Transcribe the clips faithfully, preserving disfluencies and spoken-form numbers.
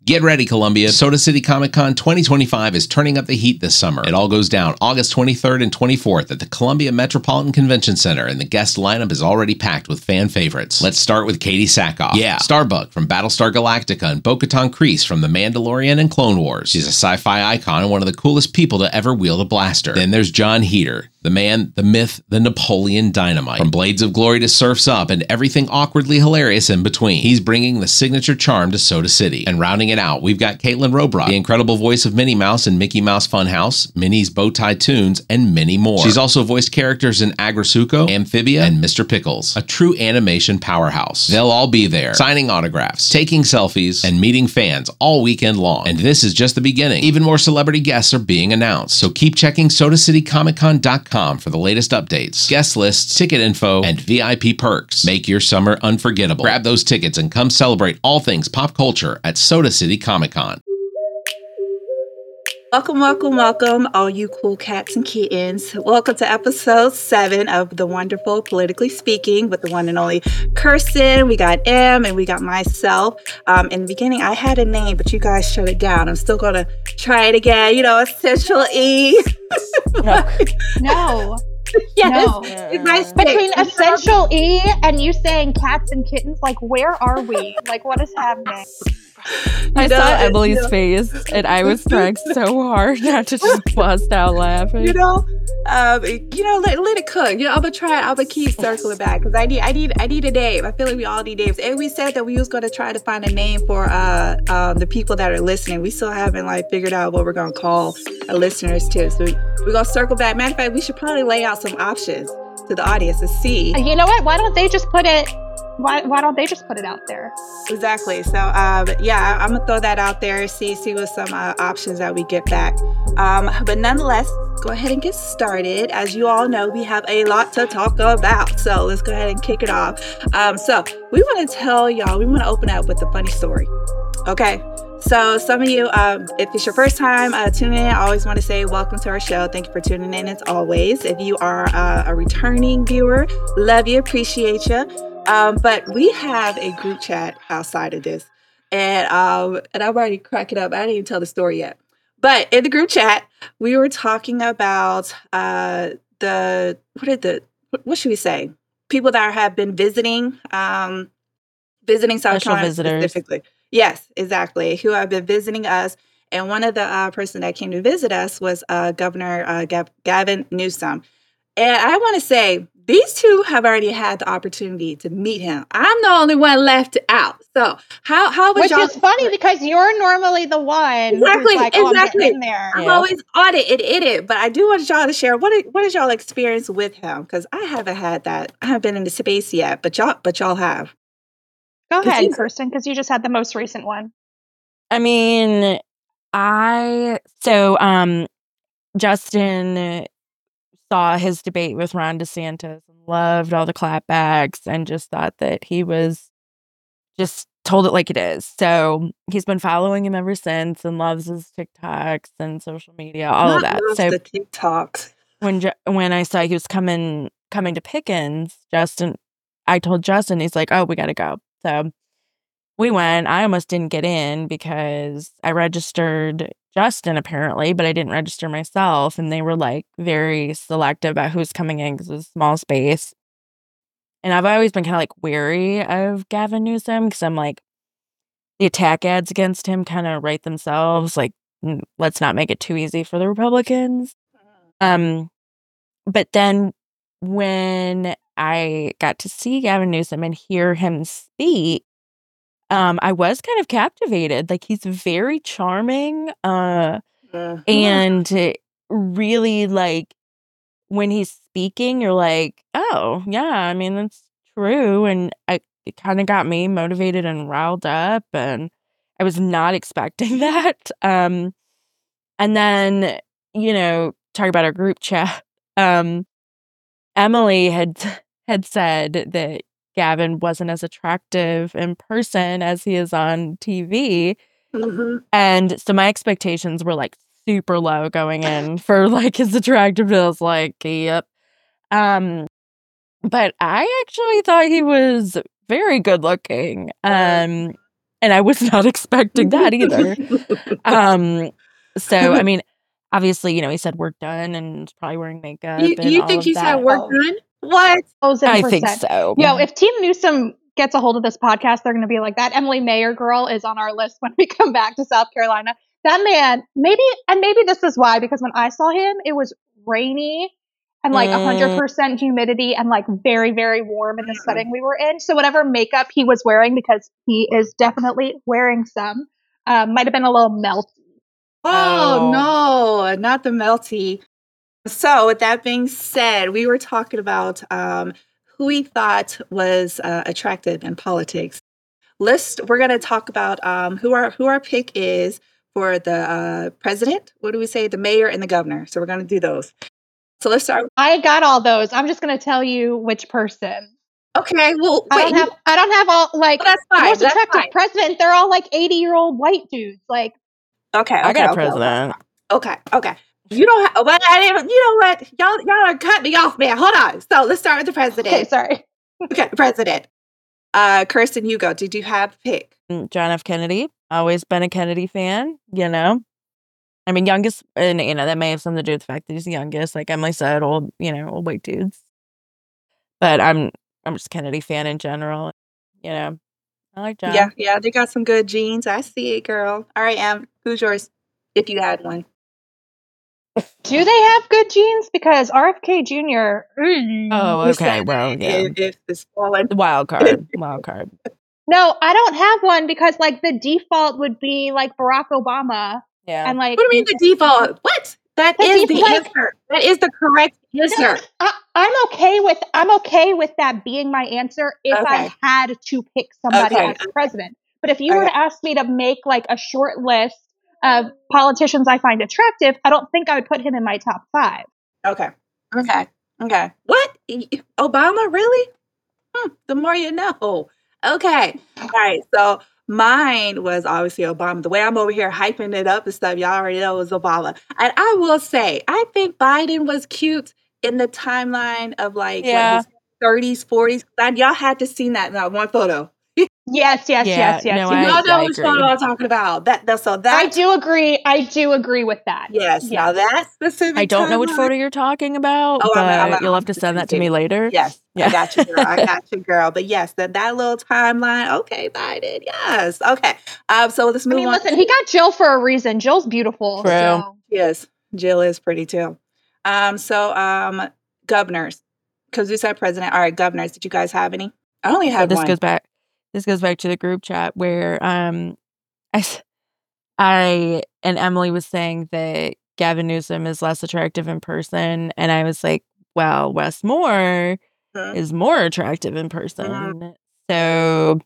Get ready, Columbia. Soda City Comic Con twenty twenty-five is turning up the heat this summer. It all goes down August twenty-third and twenty-fourth at the Columbia Metropolitan Convention Center, and the guest lineup is already packed with fan favorites. Let's start with Katie Sackhoff. Yeah, Starbuck from Battlestar Galactica and Bo-Katan Kryze from The Mandalorian and Clone Wars. She's a sci-fi icon and one of the coolest people to ever wield a blaster. Then there's John Heater, the man, the myth, the Napoleon Dynamite. From Blades of Glory to Surf's Up and everything awkwardly hilarious in between, he's bringing the signature charm to Soda City. And rounding it out, we've got Caitlin Robrock, the incredible voice of Minnie Mouse in Mickey Mouse Funhouse, Minnie's Bowtie Tunes, and many more. She's also voiced characters in Agrasuko, Amphibia, and Mister Pickles, a true animation powerhouse. They'll all be there, signing autographs, taking selfies, and meeting fans all weekend long. And this is just the beginning. Even more celebrity guests are being announced, so keep checking soda city comic con dot com for the latest updates, guest lists, ticket info, and V I P perks. Make your summer unforgettable. Grab those tickets and come celebrate all things pop culture at Soda City Comic Con. Welcome, welcome, welcome, all you cool cats and kittens. Welcome to episode seven of The Wonderful Politically Speaking with the one and only Kirsten. We got M and we got myself. Um, in the beginning, I had a name, but you guys shut it down. I'm still going to try it again. You know, Essential E. No. no. Yes, no. it's nice. Between Essential E and you saying cats and kittens, like, where are we? Like, what is happening? I You know, saw Emily's you know. face, and I was trying so hard not to just bust out laughing. You know, um, you know, let, let it cook. You know, I'm gonna try it. I'm gonna keep circling back because I need, I need, I need a name. I feel like we all need names. And we said that we was gonna try to find a name for uh, um, the people that are listening. We still haven't like figured out what we're gonna call our listeners too. So we, we're gonna circle back. Matter of fact, we should probably lay out some options to the audience to see. You know what? Why don't they just put it? Why Why don't they just put it out there? Exactly. So, um, yeah, I'm gonna throw that out there. See, see what some uh, options that we get back. Um, but nonetheless, go ahead and get started. As you all know, we have a lot to talk about. So let's go ahead and kick it off. Um, so we want to tell y'all. We want to open up with a funny story. Okay. So some of you, um, if it's your first time uh, tuning in, I always want to say welcome to our show. Thank you for tuning in as always. If you are uh, a returning viewer, love you, appreciate you. Um, but we have a group chat outside of this, and um, and I'm already cracking up. I didn't even tell the story yet. But in the group chat, we were talking about uh, the what are the what should we say? People that have been visiting, um, visiting South Special Carolina visitors. specifically. Yes, exactly. Who have been visiting us, and one of the uh, person that came to visit us was uh, Governor uh, Gav- Gavin Newsom. And I want to say, these two have already had the opportunity to meet him. I'm the only one left out. So how how was Which y'all? is funny because you're normally the one Exactly, who's like, oh, I'm exactly. getting in there. I'm Yeah. always on it and in it, but I do want y'all to share what is, what is y'all experience with him? Because I haven't had that. I haven't been in the space yet, but y'all but y'all have. Go 'Cause ahead, he's- Kirsten, because you just had the most recent one. I mean, I so um Justin saw his debate with Ron DeSantis and loved all the clapbacks and just thought that he was just told it like it is. So he's been following him ever since and loves his TikToks and social media, all of Not that. loves So the TikToks. when Ju- when I saw he was coming coming to Pickens, Justin, I told Justin, he's like, "Oh, we gotta go." So we went. I almost didn't get in because I registered Justin apparently, but I didn't register myself, and they were like very selective about who's coming in because it was a small space. And I've always been kind of like wary of Gavin Newsom because I'm like, the attack ads against him kind of write themselves. Like, mm, let's not make it too easy for the Republicans. Um, but then when I got to see Gavin Newsom and hear him speak, um, I was kind of captivated. Like, he's very charming, uh, Uh, and uh, really, like, when he's speaking, you're like, oh, yeah, I mean, that's true. And I, it kind of got me motivated and riled up, and I was not expecting that. Um, and then, you know, talking about our group chat, um, Emily had had said that Gavin wasn't as attractive in person as he is on T V. mhm. And so my expectations were like super low going in for like his attractiveness. Like, yep. Um, but I actually thought he was very good looking. Um, And I was not expecting that either. Um, so, I mean, obviously, you know, he said work done and is probably wearing makeup You, and you all think of he said that. work Oh. done? What? Thousand I think percent. so. Yo, if Team Newsom gets a hold of this podcast, they're going to be like, that Emily Mayer girl is on our list when we come back to South Carolina. That man, maybe, and maybe this is why, because when I saw him, it was rainy and like one hundred percent humidity and like very, very warm in the Mm. setting we were in. So whatever makeup he was wearing, because he is definitely wearing some, um, might have been a little melty. Oh, Oh. no, not the melty. So, with that being said, we were talking about um, who we thought was uh, attractive in politics. Let's we're going to talk about um, who our who our pick is for the uh, president. What do we say? The mayor and the governor. So we're going to do those. So let's start. I got all those. I'm just going to tell you which person. Okay. Well, I wait. don't have. I don't have all like Well, that's the fine. most That's attractive fine. president. They're all like eighty year old white dudes. Like, Okay. Okay. I got a okay, president. Okay. Okay. You don't have. Well, I didn't. You know what? Y'all, y'all are cutting me off, man. Hold on. So let's start with the president. okay, sorry. Okay, president. Uh, Kirsten, you go. Did you have a pick? Mm, John F. Kennedy. Always been a Kennedy fan, you know. I mean, youngest, and you know, that may have something to do with the fact that he's the youngest. Like Emily said, old, you know, old white dudes. But I'm, I'm just a Kennedy fan in general. You know, I like John. Yeah, yeah, they got some good genes. I see it, girl. All right, Em, who's yours? If you had one. Do they have good genes? Because R F K Junior mm, Oh, You okay. said Well, yeah. If, if it's fallen. The wild card. Wild card. No, I don't have one because like the default would be like Barack Obama Yeah. and like. What do you mean the default? What? That The is the default- answer. That is the correct answer. I, I'm okay with I'm okay with that being my answer if I Okay. had to pick somebody Okay, as okay. president. But if you were Okay. to ask me to make like a short list of politicians I find attractive, I don't think I would put him in my top five. Okay. Okay. Okay. What? Y- Obama, really? Hmm, the more you know. Okay. All right. So mine was obviously Obama. The way I'm over here hyping it up and stuff, y'all already know it was Obama. And I will say, I think Biden was cute in the timeline of like Yeah. what, his thirties, forties. And y'all had to see that in that one photo. Yes, yes, Yeah, yes, yes. no, You I- know- Y'all know I which agree. photo I'm talking about. That, that so that I do agree. I do agree with that. yes. Yeah. Now that specific. I don't know which timeline- photo you're talking about, Oh, but I'm- I'm- I'm- you'll have to I'm send that to too. me later. Yes, Yeah. I got you, girl. I got you, girl. But yes, that that little timeline. Okay, Biden. Yes. Okay. Um. So let's I move mean, on. listen, he got Jill for a reason. Jill's beautiful. True. So. Yes, Jill is pretty too. Um. So um, governors, because we said president. All right, governors. Did you guys have any? I only So had this one. goes back. This goes back to the group chat where um, I, s- I and Emily was saying that Gavin Newsom is less attractive in person, and I was like, well, Wes Moore Mhm. is more attractive in person. So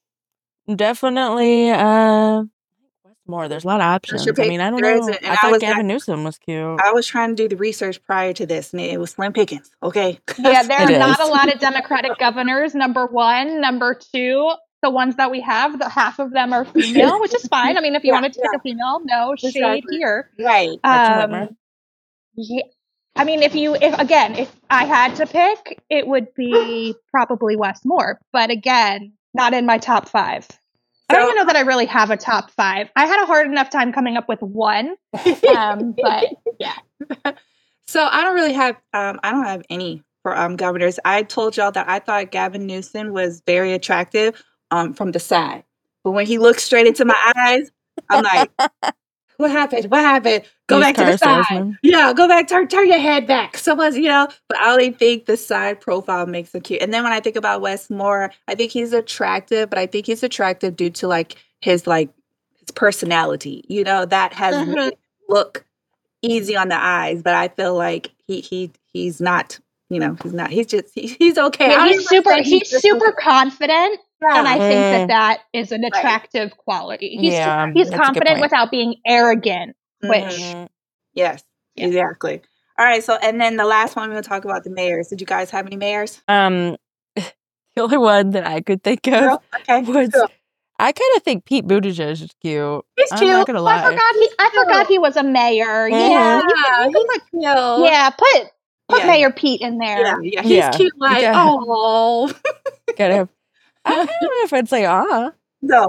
definitely, uh, Wes Moore. There's a lot of options. your I pick. mean, I don't There know. isn't, and I I thought was Gavin not- Newsom was cute. I was trying to do the research prior to this, and it was slim pickings. Okay. Yeah, there It are not is. a lot of Democratic governors. Number one, number two, the ones that we have, the half of them are female, which is fine. I mean, if you Yeah, wanted to pick a female, no shade Exactly. here. Right. Gretchen Whitmer. Um, yeah, I mean, if you, if again, if I had to pick, it would be probably Wes Moore. But again, not in my top five. I don't So- even know that I really have a top five. I had a hard enough time coming up with one. Um, but yeah. So I don't really have um I don't have any for um governors. I told y'all that I thought Gavin Newsom was very attractive um from the side. But when he looked straight into my eyes, I'm like, what happened? What happened? Go Used back to car the side. salesman. Yeah, go back, turn turn your head back. Someone's, you know, but I only think the side profile makes him cute. And then when I think about Wes Moore, I think he's attractive, but I think he's attractive due to like his like his personality. You know, that has Mhm. made him look easy on the eyes, but I feel like he he he's not, you know, he's not. He's just he, he's okay. Yeah, I he's don't super. understand He's just super okay. confident, and I Yeah. think Mm. that that is an attractive quality. He's Yeah, he's that's a good confident point. without being arrogant. Which Mhm. Mhm. Yes, Yeah. exactly. All right. So and then the last one we're gonna talk about the mayors. Did you guys have any mayors? Um, the only one that I could think of No? Okay. was Cool. I kind of think Pete Buttigieg is cute. He's I'm cute. not gonna Oh, I lie. forgot he. I forgot he was a mayor. Yeah, Yeah, you can, you he's can cute. put, yeah, put put Yeah. Mayor Pete in there. Yeah, yeah, he's Yeah. cute. Like, Yeah. oh Gotta have. I, I don't know if I'd say ah. no,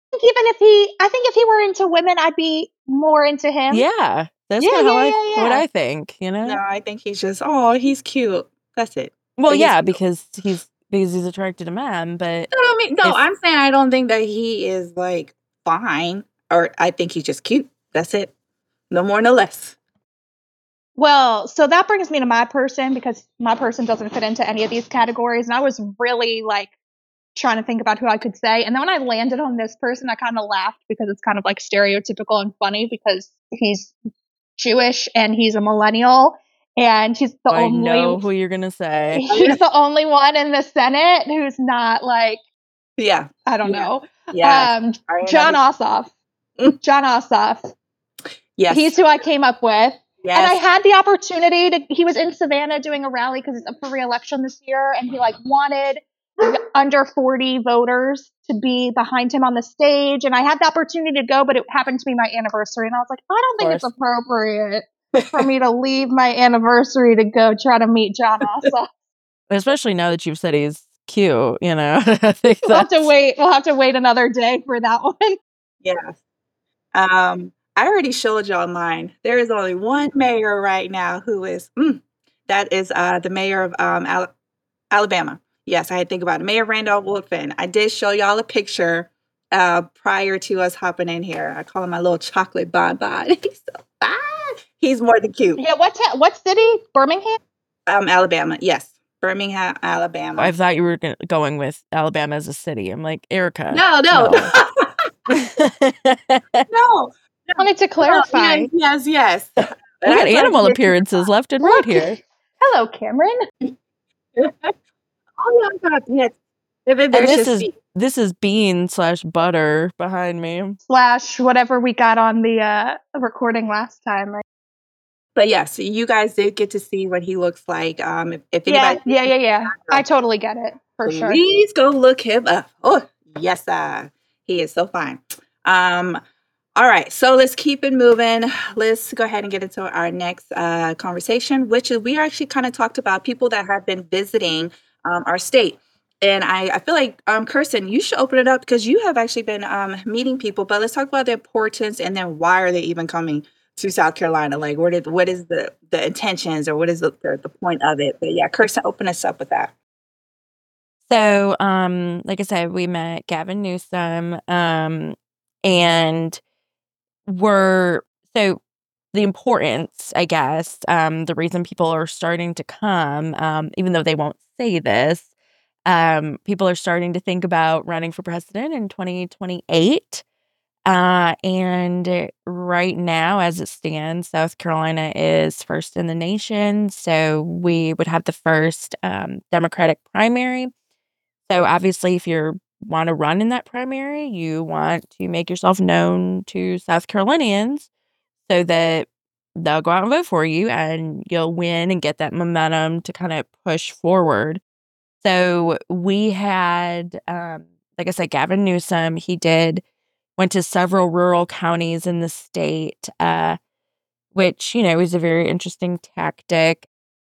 think even if he, I think if he were into women, I'd be more into him. Yeah, that's Yeah, kind of how yeah, I yeah, what yeah. I think. You know. No, I think he's just, oh, he's cute. That's it. Well, But he's yeah, cute. because he's because he's attracted to men, but No, I mean, no, if I'm saying I don't think that he is like fine, or I think he's just cute. That's it. No more, no less. Well, so that brings me to my person because my person doesn't fit into any of these categories. And I was really like trying to think about who I could say. And then when I landed on this person, I kind of laughed because it's kind of like stereotypical and funny because he's Jewish and he's a millennial and he's the I know only who you're gonna say. he's the only one in the Senate who's not like, Yeah. I don't Yeah. know. Yes. Um, I John know Ossoff. Mm. John Ossoff. Yes. He's who I came up with. yes. And I had the opportunity to, he was in Savannah doing a rally because he's up for re-election this year. And he like wanted under forty voters to be behind him on the stage. And I had the opportunity to go, but it happened to be my anniversary. And I was like, I don't think it's course. appropriate for me to leave my anniversary to go try to meet John Ossoff. Especially now that you've said he's cute, you know. I think We'll have to that's wait. We'll have to wait another day for that one. Yes. Um, I already showed y'all mine. There is only one mayor right now who is mm, that is uh the mayor of um Al- Alabama. Yes, I had to think about it. Mayor Randolph Woodfin. I did show y'all a picture uh prior to us hopping in here. I call him my little chocolate bonbon. He's so fine. He's more than cute. Yeah, what ta- what city? Birmingham? Um, Alabama. Yes, Birmingham, Alabama. I thought you were go- going with Alabama as a city. I'm like, Erica. no, no, No. no. I wanted to Oh, clarify. yes, yes, yes. We And I got tried to animal get you- appearances left and right Look. here. Hello, Cameron. Oh, yeah, God, yes. If it- And there's this just is the- this is bean slash butter behind me. Slash whatever we got on the uh, recording last time, right? But yes, you guys did get to see what he looks like. Um, if, if Yeah, anybody, yeah, yeah, yeah. I totally get it for sure. please go look him up. Oh, yes, uh, he is so fine. Um, all right, so let's keep it moving. Let's go ahead and get into our next uh, conversation, which is we actually kind of talked about people that have been visiting um, our state. And I, I feel like, um, Kirsten, you should open it up because you have actually been um, meeting people. But let's talk about the importance and then why are they even coming to South Carolina? Like, what is, what is the, the intentions or what is the, the, the point of it? But yeah, Kirsten, open us up with that. So, um, like I said, we met Gavin Newsom, um, and we're so the importance, I guess, um, the reason people are starting to come, um, even though they won't say this, um, people are starting to think about running for president in twenty twenty-eight. Uh, and right now, as it stands, South Carolina is first in the nation. So we would have the first um, Democratic primary. So obviously, if you want to run in that primary, you want to make yourself known to South Carolinians so that they'll go out and vote for you and you'll win and get that momentum to kind of push forward. So we had, um, like I said, Gavin Newsom, he did, went to several rural counties in the state, uh, which, you know, is a very interesting tactic.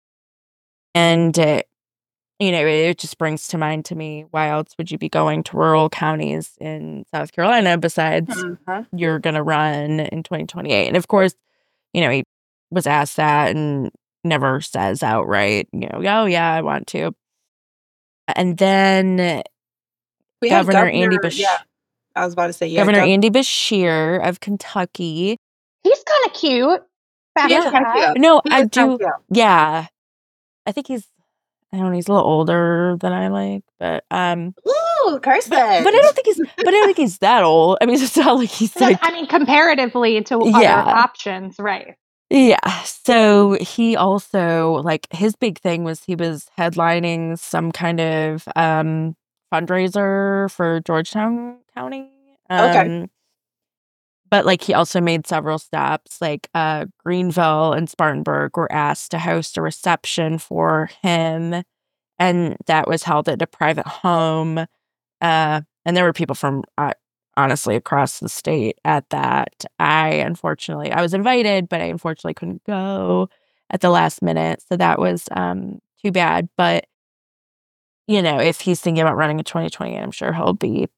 And, uh, you know, it just brings to mind to me, why else would you be going to rural counties in South Carolina besides Mhm. you're going to run in twenty twenty-eight? And of course, you know, he was asked that and never says outright, you know, oh, yeah, I want to. And then We have Governor Governor, Andy Bashir, yeah, I was about to say, yeah, Governor Gov- Andy Bashir of Kentucky. He's kind of cute. Back He to is kinda that. cute. No, He I is kinda do. cute. Yeah, I think he's. I don't know. He's a little older than I like, but um, Ooh, Kirsten. but, but I don't think he's. But I don't think he's that old. I mean, it's not like he's Like, like. I mean, comparatively to Yeah. other options, right? Yeah. So he also like his big thing was he was headlining some kind of um fundraiser for Georgetown County. Um, Okay. But like he also made several stops, like uh Greenville and Spartanburg were asked to host a reception for him, and that was held at a private home. Uh, and there were people from uh, honestly across the state at that. I unfortunately I was invited, but I unfortunately couldn't go at the last minute, so that was um too bad. But you know, if he's thinking about running in twenty twenty, I'm sure he'll be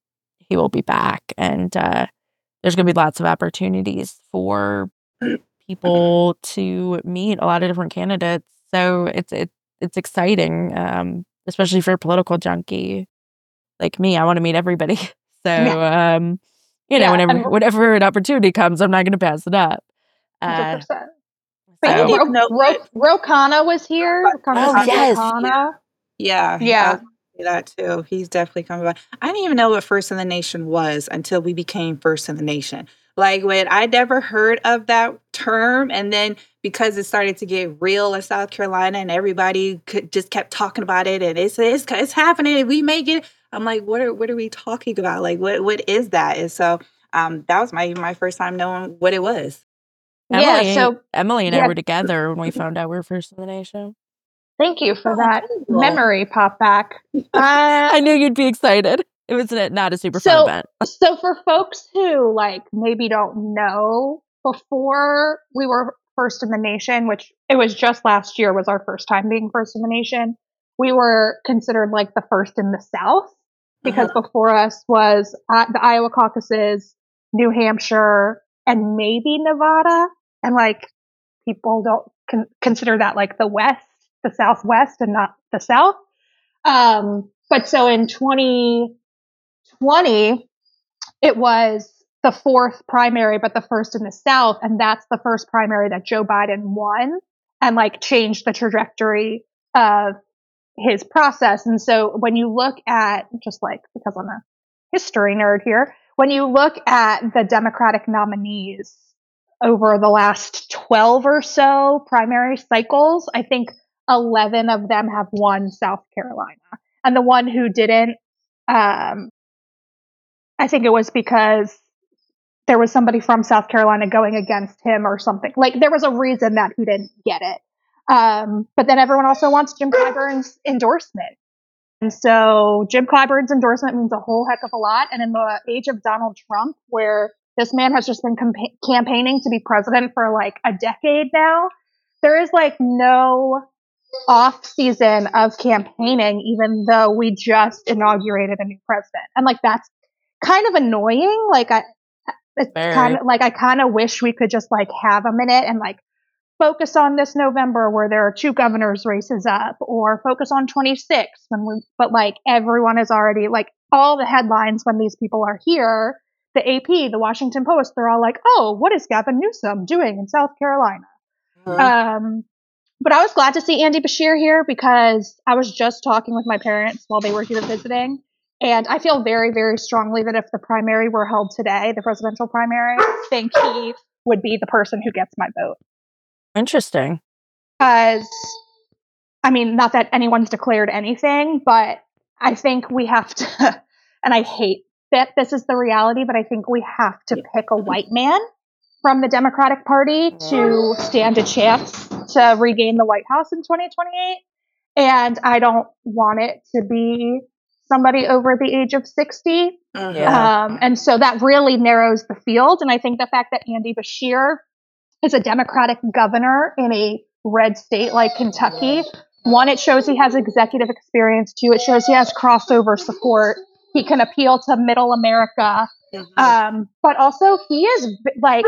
he will be back, and uh, there's going to be lots of opportunities for people to meet a lot of different candidates. So it's it, it's exciting, um, especially for a political junkie like me. I want to meet everybody. So Yeah. um, you know, Yeah, whenever and whenever an opportunity comes, I'm not going to pass it up. Uh, one hundred percent. But I yeah, so didn't even Ro- know Ro- what. Rokana was here. oh Congressman yes, Rokana. Yeah, I Yeah. was gonna say that too. He's definitely coming back. I didn't even know what First in the Nation was until we became First in the Nation. Like when I never heard of that term, and then because it started to get real in South Carolina, and everybody could, just kept talking about it, and it's it's, it's happening, and we make it. I'm like, what are what are we talking about? Like, what what is that? And so, um, that was my my first time knowing what it was. Yeah. Emily, So Emily and I yeah, were together when we found out we were First in the Nation. thank you for Oh, that cool. memory pop back. Uh, I knew you'd be excited. It was a, not a super fun so event. so for folks who like maybe don't know, before we were First in the Nation, which it was just last year was our first time being First in the Nation, we were considered like the first in the South because Uh-huh. before us was uh, the Iowa caucuses, New Hampshire, and maybe Nevada, and like people don't con- consider that like the West, the Southwest, and not the South. Um, but so in twenty twenty, it was the fourth primary, but the first in the South. And that's the first primary that Joe Biden won and like changed the trajectory of his process. And so when you look at, just like, because I'm a history nerd here, when you look at the Democratic nominees over the last twelve or so primary cycles, I think eleven of them have won South Carolina. And the one who didn't, um, I think it was because there was somebody from South Carolina going against him or something. Like there was a reason that he didn't get it. Um, but then everyone also wants Jim Clyburn's endorsement. And so Jim Clyburn's endorsement means a whole heck of a lot. And in the age of Donald Trump, where this man has just been compa- campaigning to be president for like a decade now, there is like no off season of campaigning, even though we just inaugurated a new president. And like that's kind of annoying. Like I, it's Very. kind of like I kind of wish we could just like have a minute and like focus on this November where there are two governors races up, or focus on twenty-six when we, but like everyone is already like all the headlines when these people are here, the A P, the Washington Post, they're all like, oh, what is Gavin Newsom doing in South Carolina? Uh-huh. Um, but I was glad to see Andy Bashir here because I was just talking with my parents while they were here visiting. And I feel very, very strongly that if the primary were held today, the presidential primary, I think he would be the person who gets my vote. Interesting. Because, I mean, not that anyone's declared anything, but I think we have to, and I hate that this is the reality, but I think we have to pick a white man from the Democratic Party to stand a chance to regain the White House in twenty twenty-eight. And I don't want it to be somebody over the age of sixty. Uh-huh. Yeah. Um, and so that really narrows the field. And I think the fact that Andy Bashir is a Democratic governor in a red state like Kentucky, one, it shows he has executive experience. Two, it shows he has crossover support. He can appeal to middle America. Uh-huh. Um, but also he is like,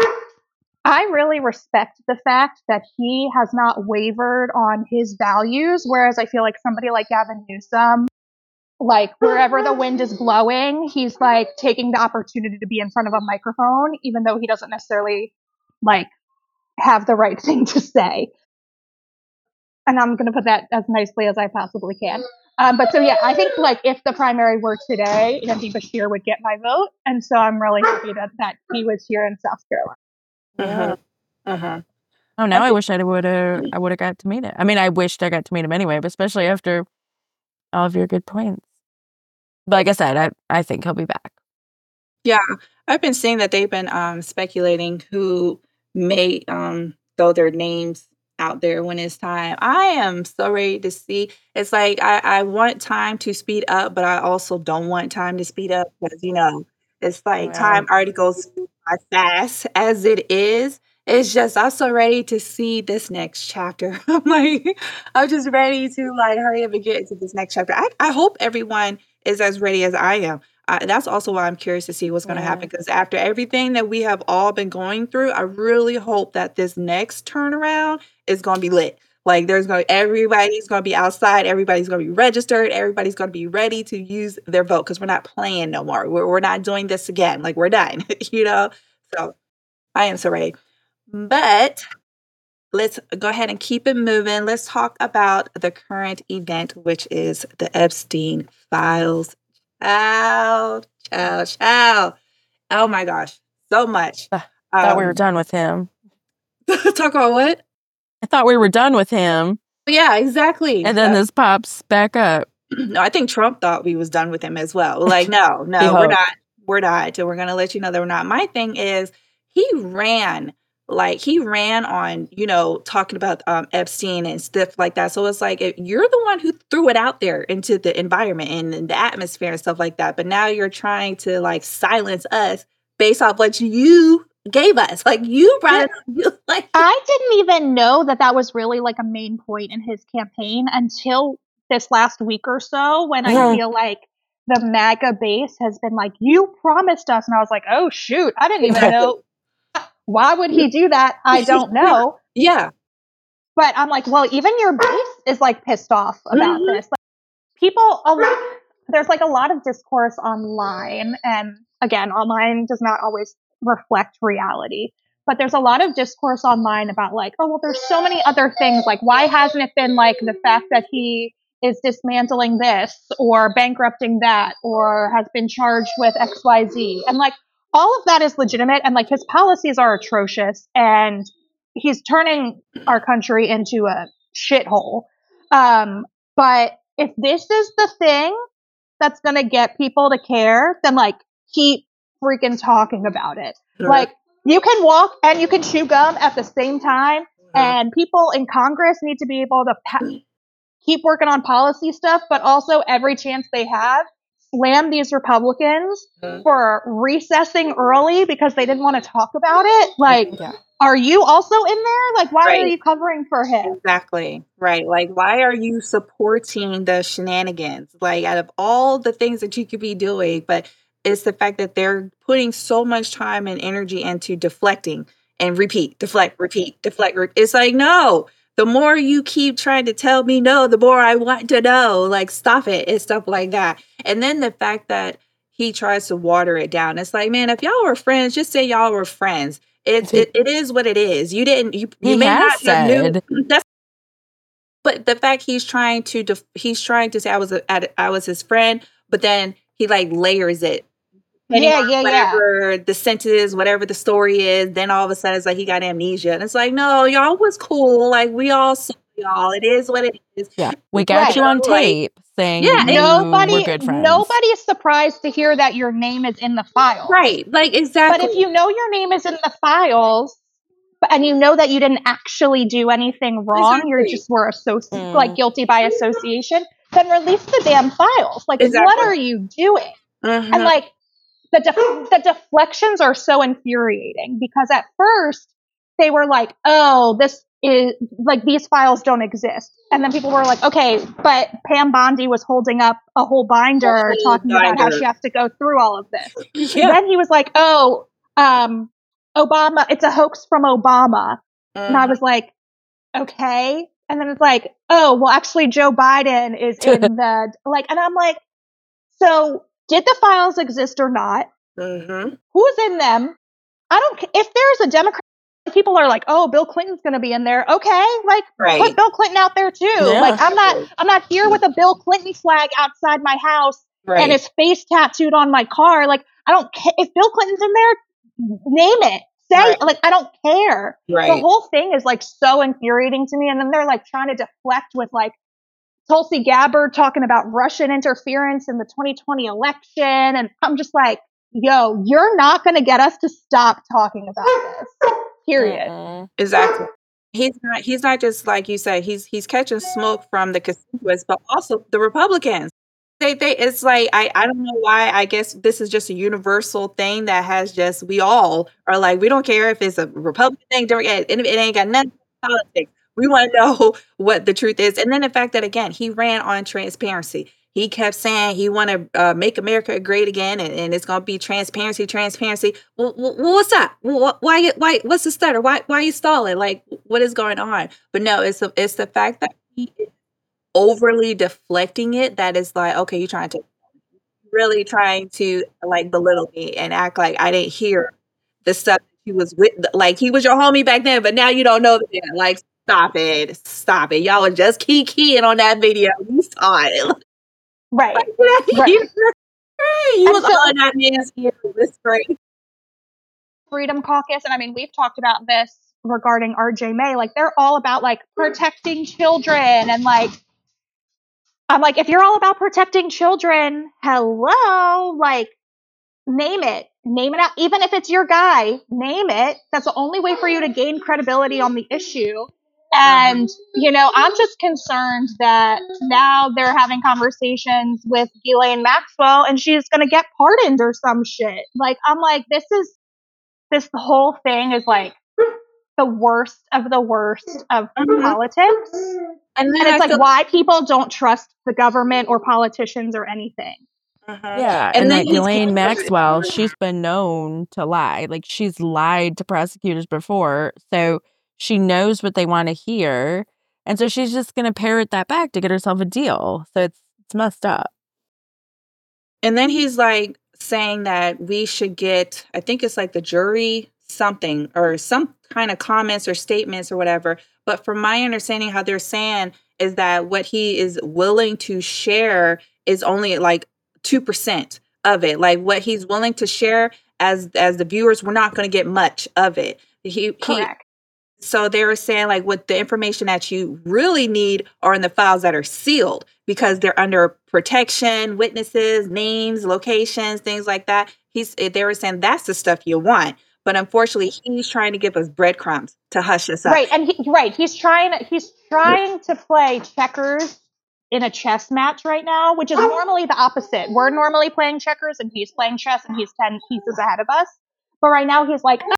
I really respect the fact that he has not wavered on his values, whereas I feel like somebody like Gavin Newsom, like wherever the wind is blowing, he's like taking the opportunity to be in front of a microphone, even though he doesn't necessarily like have the right thing to say. And I'm going to put that as nicely as I possibly can. Um, but so, yeah, I think like if the primary were today, Andy Bashir would get my vote. And so I'm really happy that, that he was here in South Carolina. Uh-huh. Uh-huh. Oh, now I wish I would have. I would have got to meet it. I mean, I wished I got to meet him anyway, but especially after all of your good points. But like I said, I I think he'll be back. Yeah, I've been seeing that they've been um, speculating who may um, throw their names out there when it's time. I am so ready to see. It's like I, I want time to speed up, but I also don't want time to speed up because, you know, it's like Yeah. time already goes by fast as it is. It's just I'm so ready to see this next chapter. I'm like, I'm just ready to like hurry up and get into this next chapter. I, I hope everyone is as ready as I am. I, that's also why I'm curious to see what's going to Yeah. happen. Because after everything that we have all been going through, I really hope that this next turnaround is going to be lit. Like there's going to everybody's going to be outside. Everybody's going to be registered. Everybody's going to be ready to use their vote because we're not playing no more. We're we're not doing this again. Like we're done. You know. So I am so ready. But let's go ahead and keep it moving. Let's talk about the current event, which is the Epstein files. Child, child, child. Oh my gosh, so much. I thought we were Um, done with him. talk about what? I thought we were done with him. Yeah, exactly. And then Uh, this pops back up. no, I think Trump thought we was done with him as well. Like, no, He no, we're hoped. not. We're not. And we're gonna let you know that we're not. My thing is, he ran like he ran on, you know, talking about um, Epstein and stuff like that. So it's like if you're the one who threw it out there into the environment and, and the atmosphere and stuff like that. But now you're trying to like silence us based off what you gave us. Like you brought it. You, like I didn't even know that that was really like a main point in his campaign until this last week or so, when I Mhm. feel like the MAGA base has been like, you promised us. And I was like, oh, shoot, I didn't even know. Why would he do that? I don't know. yeah. But I'm like, well, even your base is like pissed off about Mhm. this. Like, people, a lot, there's like a lot of discourse online. And again, online does not always reflect reality. But there's a lot of discourse online about like, oh, well, there's so many other things. Like, why hasn't it been like the fact that he is dismantling this or bankrupting that or has been charged with X Y Z? And like, all of that is legitimate. And like, his policies are atrocious. And he's turning our country into a shithole. Um, but if this is the thing that's going to get people to care, then like, keep freaking talking about it. Sure. Like, you can walk and you can chew gum at the same time, and people in Congress need to be able to pa- keep working on policy stuff, but also every chance they have, slam these Republicans Mhm. for recessing early because they didn't want to talk about it. Like, Yeah. are you also in there? Like, why Right. are you covering for him? Exactly. Right. Like, why are you supporting the shenanigans? Like, out of all the things that you could be doing, but it's the fact that they're putting so much time and energy into deflecting and repeat, deflect, repeat, deflect. Re- it's like, no, the more you keep trying to tell me no, the more I want to know. Like, stop it and stuff like that. And then the fact that he tries to water it down. It's like, man, if y'all were friends, just say y'all were friends. It, it, it is what it is. You didn't, you, you He may has not have knew. said. That's but the fact he's trying to def- he's trying to say I was a, at- I was his friend, but then he like layers it depending Yeah, on yeah, yeah. whatever the sentence is, whatever the story is. Then all of a sudden it's like he got amnesia, and it's like no, y'all was cool. Like we all saw y'all. It is what it is. Yeah. We got Right. you on Like, tape saying yeah, that you Nobody, were good friends. nobody's surprised to hear that your name is in the files. right, like But exactly. if you know your name is in the files, but- and you know that you didn't actually do anything wrong, you Exactly. just were associ- Mm. like guilty by association, then release the damn files. Like, what Exactly. are you doing? Mhm. And like, the def- the deflections are so infuriating because at first they were like, "Oh, this is like these files don't exist," and then people were like, "Okay, but Pam Bondi was holding up a whole binder A whole talking about how binder. she has to go through all of this." yeah. Then he was like, "Oh, um, Obama, it's a hoax from Obama," and I Mhm. was like, "Okay," and then it's like, "Oh, well, actually, Joe Biden is in the like," and I'm like, "So." Did the files exist or not? Mhm. Who's in them? I don't ca- if there's a Democrat, people are like, oh, Bill Clinton's going to be in there. Okay, like Right. put Bill Clinton out there too. Yeah. Like I'm not I'm not here with a Bill Clinton flag outside my house Right. and his face tattooed on my car. Like I don't ca- if Bill Clinton's in there, name it. Say Right. like I don't care. Right. The whole thing is like so infuriating to me. And then they're like trying to deflect with like Tulsi Gabbard talking about Russian interference in the twenty twenty election. And I'm just like, yo, you're not going to get us to stop talking about this. Period. Mm-mm. Exactly. He's not. He's not just like you say. He's he's catching smoke from the constituents, but also the Republicans. They they. It's like I I don't know why. I guess this is just a universal thing that has just we all are like we don't care if it's a Republican thing. Democrat, It, it ain't got nothing to do with politics. We want to know what the truth is, and then the fact that again he ran on transparency. He kept saying he want to uh, make America great again, and, and it's going to be transparency, transparency. Well, well, what's up? Well, why, you- why, what's the stutter? Why, why are you stalling? Like, what is going on? But no, it's the, it's the fact that he is overly deflecting it. That is like, okay, you're trying to really trying to like belittle me and act like I didn't hear the stuff he was with. Like he was your homie back then, but now you don't know the man. Like, stop it, stop it. Y'all was just keying on that video. You saw it. Right. Like, Right. you, you And was so- all in that man's ear whispering. Freedom Caucus, and I mean, we've talked about this regarding R J May. Like, they're all about like protecting children, and like, I'm like, if you're all about protecting children, hello, like, name it, name it out. Even if it's your guy, name it. That's the only way for you to gain credibility on the issue. And, you know, I'm just concerned that now they're having conversations with Ghislaine Maxwell and she's going to get pardoned or some shit. Like, I'm like, this is, this whole thing is like the worst of the worst of Mhm. politics. And then And it's I like feel, why people don't trust the government or politicians or anything. Mhm. Yeah, And and, then that he's- Ghislaine Maxwell, she's been known to lie. Like she's lied to prosecutors before, so she knows what they want to hear, and so she's just gonna parrot that back to get herself a deal. So it's it's messed up. And then he's like saying that we should get, I think it's like the jury something or some kind of comments or statements or whatever. But from my understanding, how they're saying is that what he is willing to share is only like two percent of it. Like what he's willing to share as as the viewers, we're not going to get much of it. He, he Correct. So they were saying like what the information that you really need are in the files that are sealed because they're under protection, witnesses, names, locations, things like that. He's they were saying that's the stuff you want. But unfortunately, he's trying to give us breadcrumbs to hush us up. Right, and he, right, he's trying he's trying to play checkers in a chess match right now, which is normally the opposite. We're normally playing checkers and he's playing chess and he's ten pieces ahead of us. But right now he's like,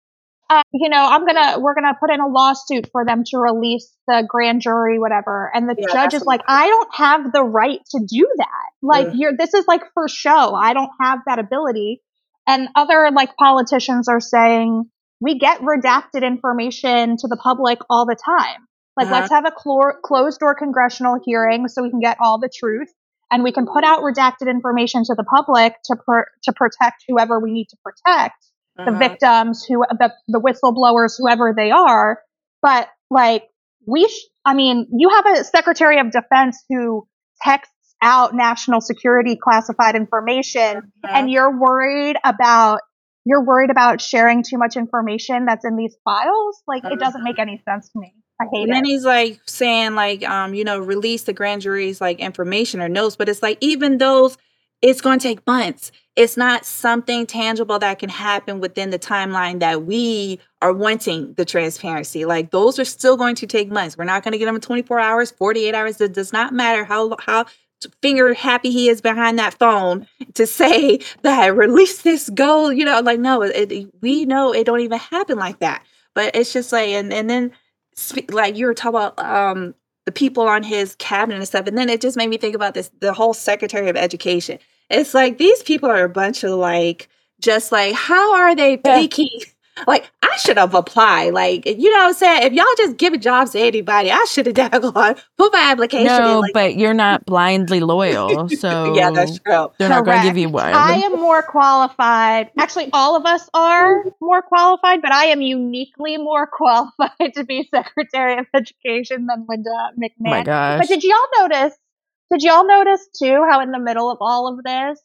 uh, you know, I'm gonna we're gonna put in a lawsuit for them to release the grand jury, whatever. And the Yeah, judge that's is like, I don't have the right to do that. Like, Ugh. you're this is like for show. I don't have that ability. And other like politicians are saying we get redacted information to the public all the time. Like, Uh-huh. let's have a clo- closed door congressional hearing so we can get all the truth, and we can put out redacted information to the public to pr- to protect whoever we need to protect, the Uh-huh. victims, who the the whistleblowers, whoever they are. But like, we, sh- I mean, you have a Secretary of Defense who texts out national security classified information, Uh-huh. and you're worried about you're worried about sharing too much information that's in these files. Like, it doesn't make any sense to me. I hate And then it. he's like saying like, um, you know, release the grand jury's like information or notes, but it's like even those, it's going to take months. It's not something tangible that can happen within the timeline that we are wanting the transparency. Like those are still going to take months. We're not going to get them in twenty-four hours, forty-eight hours. It does not matter how how finger happy he is behind that phone to say that release this goal. You know, like no, it, it, we know it don't even happen like that. But it's just like, and and then. Spe- like you were talking about um, the people on his cabinet and stuff, and then it just made me think about this: the whole Secretary of Education. It's like these people are a bunch of like, just like, how are they Yeah. picky? Like I should have applied. Like you know what I'm saying? If y'all just giving jobs to anybody, I should have daggone put my application in. No, Like, but you're not blindly loyal, so yeah, that's true. they're not going to Correct. give you one. I am more qualified. Actually, all of us are more qualified, but I am uniquely more qualified to be Secretary of Education than Linda McMahon. Oh my gosh. But did y'all notice? Did y'all notice too how in the middle of all of this,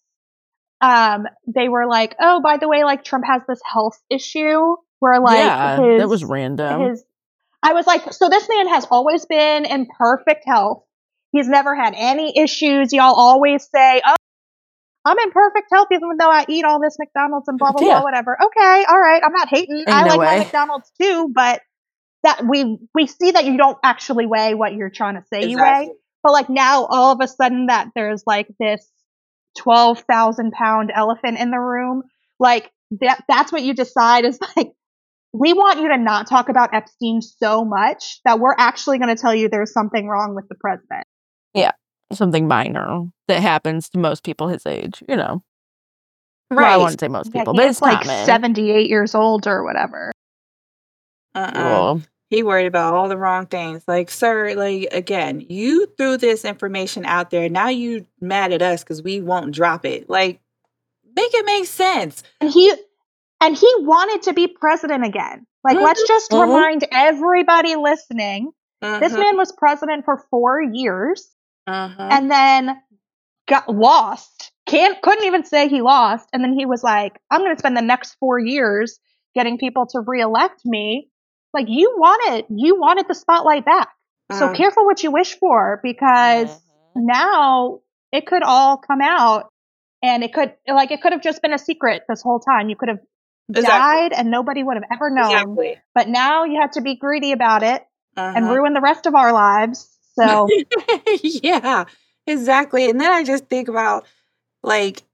um, they were like, "Oh, by the way, like Trump has this health issue where like yeah, his that was random. his." I was like, so this man has always been in perfect health. He's never had any issues. Y'all always say, "Oh, I'm in perfect health even though I eat all this McDonald's and blah blah Yeah. blah, whatever." Okay, all right, I'm not hating. Ain't I no like my way. McDonald's too, but that we we see that you don't actually weigh what you're trying to say you Exactly. weigh. But like now, all of a sudden, that there's like this twelve thousand pound elephant in the room. Like that that's what you decide is like, we want you to not talk about Epstein so much that we're actually going to tell you there's something wrong with the president. something minor that happens to most people his age, you know. Well, I Right. wouldn't say most Yeah, people, he but is it's like common. seventy-eight years old or whatever. Uh-uh. Well, He worried about all the wrong things. Like, sir, like, again, you threw this information out there. Now you mad at us because we won't drop it. Like, make it make sense. And he and he wanted to be president again. Like, Mhm. let's just Mhm. remind everybody listening, this Mhm. man was president for four years Mhm. and then got lost. Can't couldn't even say he lost. And then he was like, I'm going to spend the next four years getting people to reelect me. Like, you wanted you wanted the spotlight back. So Mhm. careful what you wish for, because Mhm. now it could all come out, and it could like it could have just been a secret this whole time. You could have Exactly. died and nobody would have ever known. Exactly. But now you have to be greedy about it and Uh-huh. ruin the rest of our lives. So Yeah, exactly. And then I just think about, like,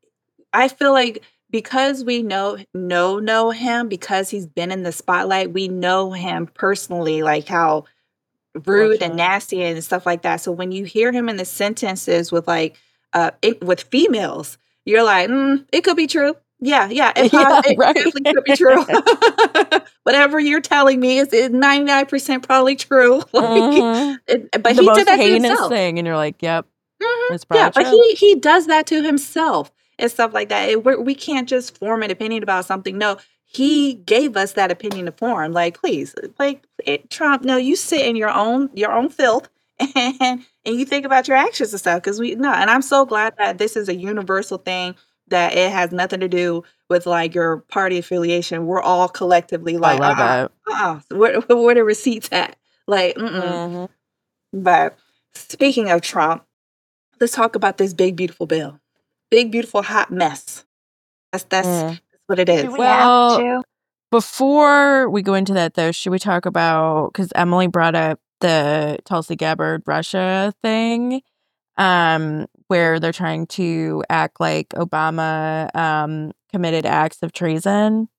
I feel like because we know know know him, because he's been in the spotlight, we know him personally, like how rude and Gotcha. nasty and stuff like that. So when you hear him in the sentences with like uh it, with females, you're like, mm, it could be true. Yeah, yeah, it, Yeah, prob- it right. definitely could be true. Whatever you're telling me is is ninety-nine percent probably true. Like, Mhm. it- but The he did most that to heinous himself. thing, and you're like, yep, Mhm. it's Yeah, probably but true. he he does that to himself and stuff like that. It, we're, we can't just form an opinion about something. No, he gave us that opinion to form. Like, please, like it, Trump. No, you sit in your own your own filth and and you think about your actions and stuff. Because we no, and I'm so glad that this is a universal thing, that it has nothing to do with like your party affiliation. We're all collectively I like, uh, love uh-uh, it. uh, uh, where where the receipts at? Like, mm-mm. Mhm. But speaking of Trump, let's talk about this big beautiful bill. Big beautiful hot mess. That's that's, Mm. that's what it do is. we Well, have to? before we go into that, though, should we talk about, because Emily brought up the Tulsi Gabbard Russia thing, um, where they're trying to act like Obama um, committed acts of treason,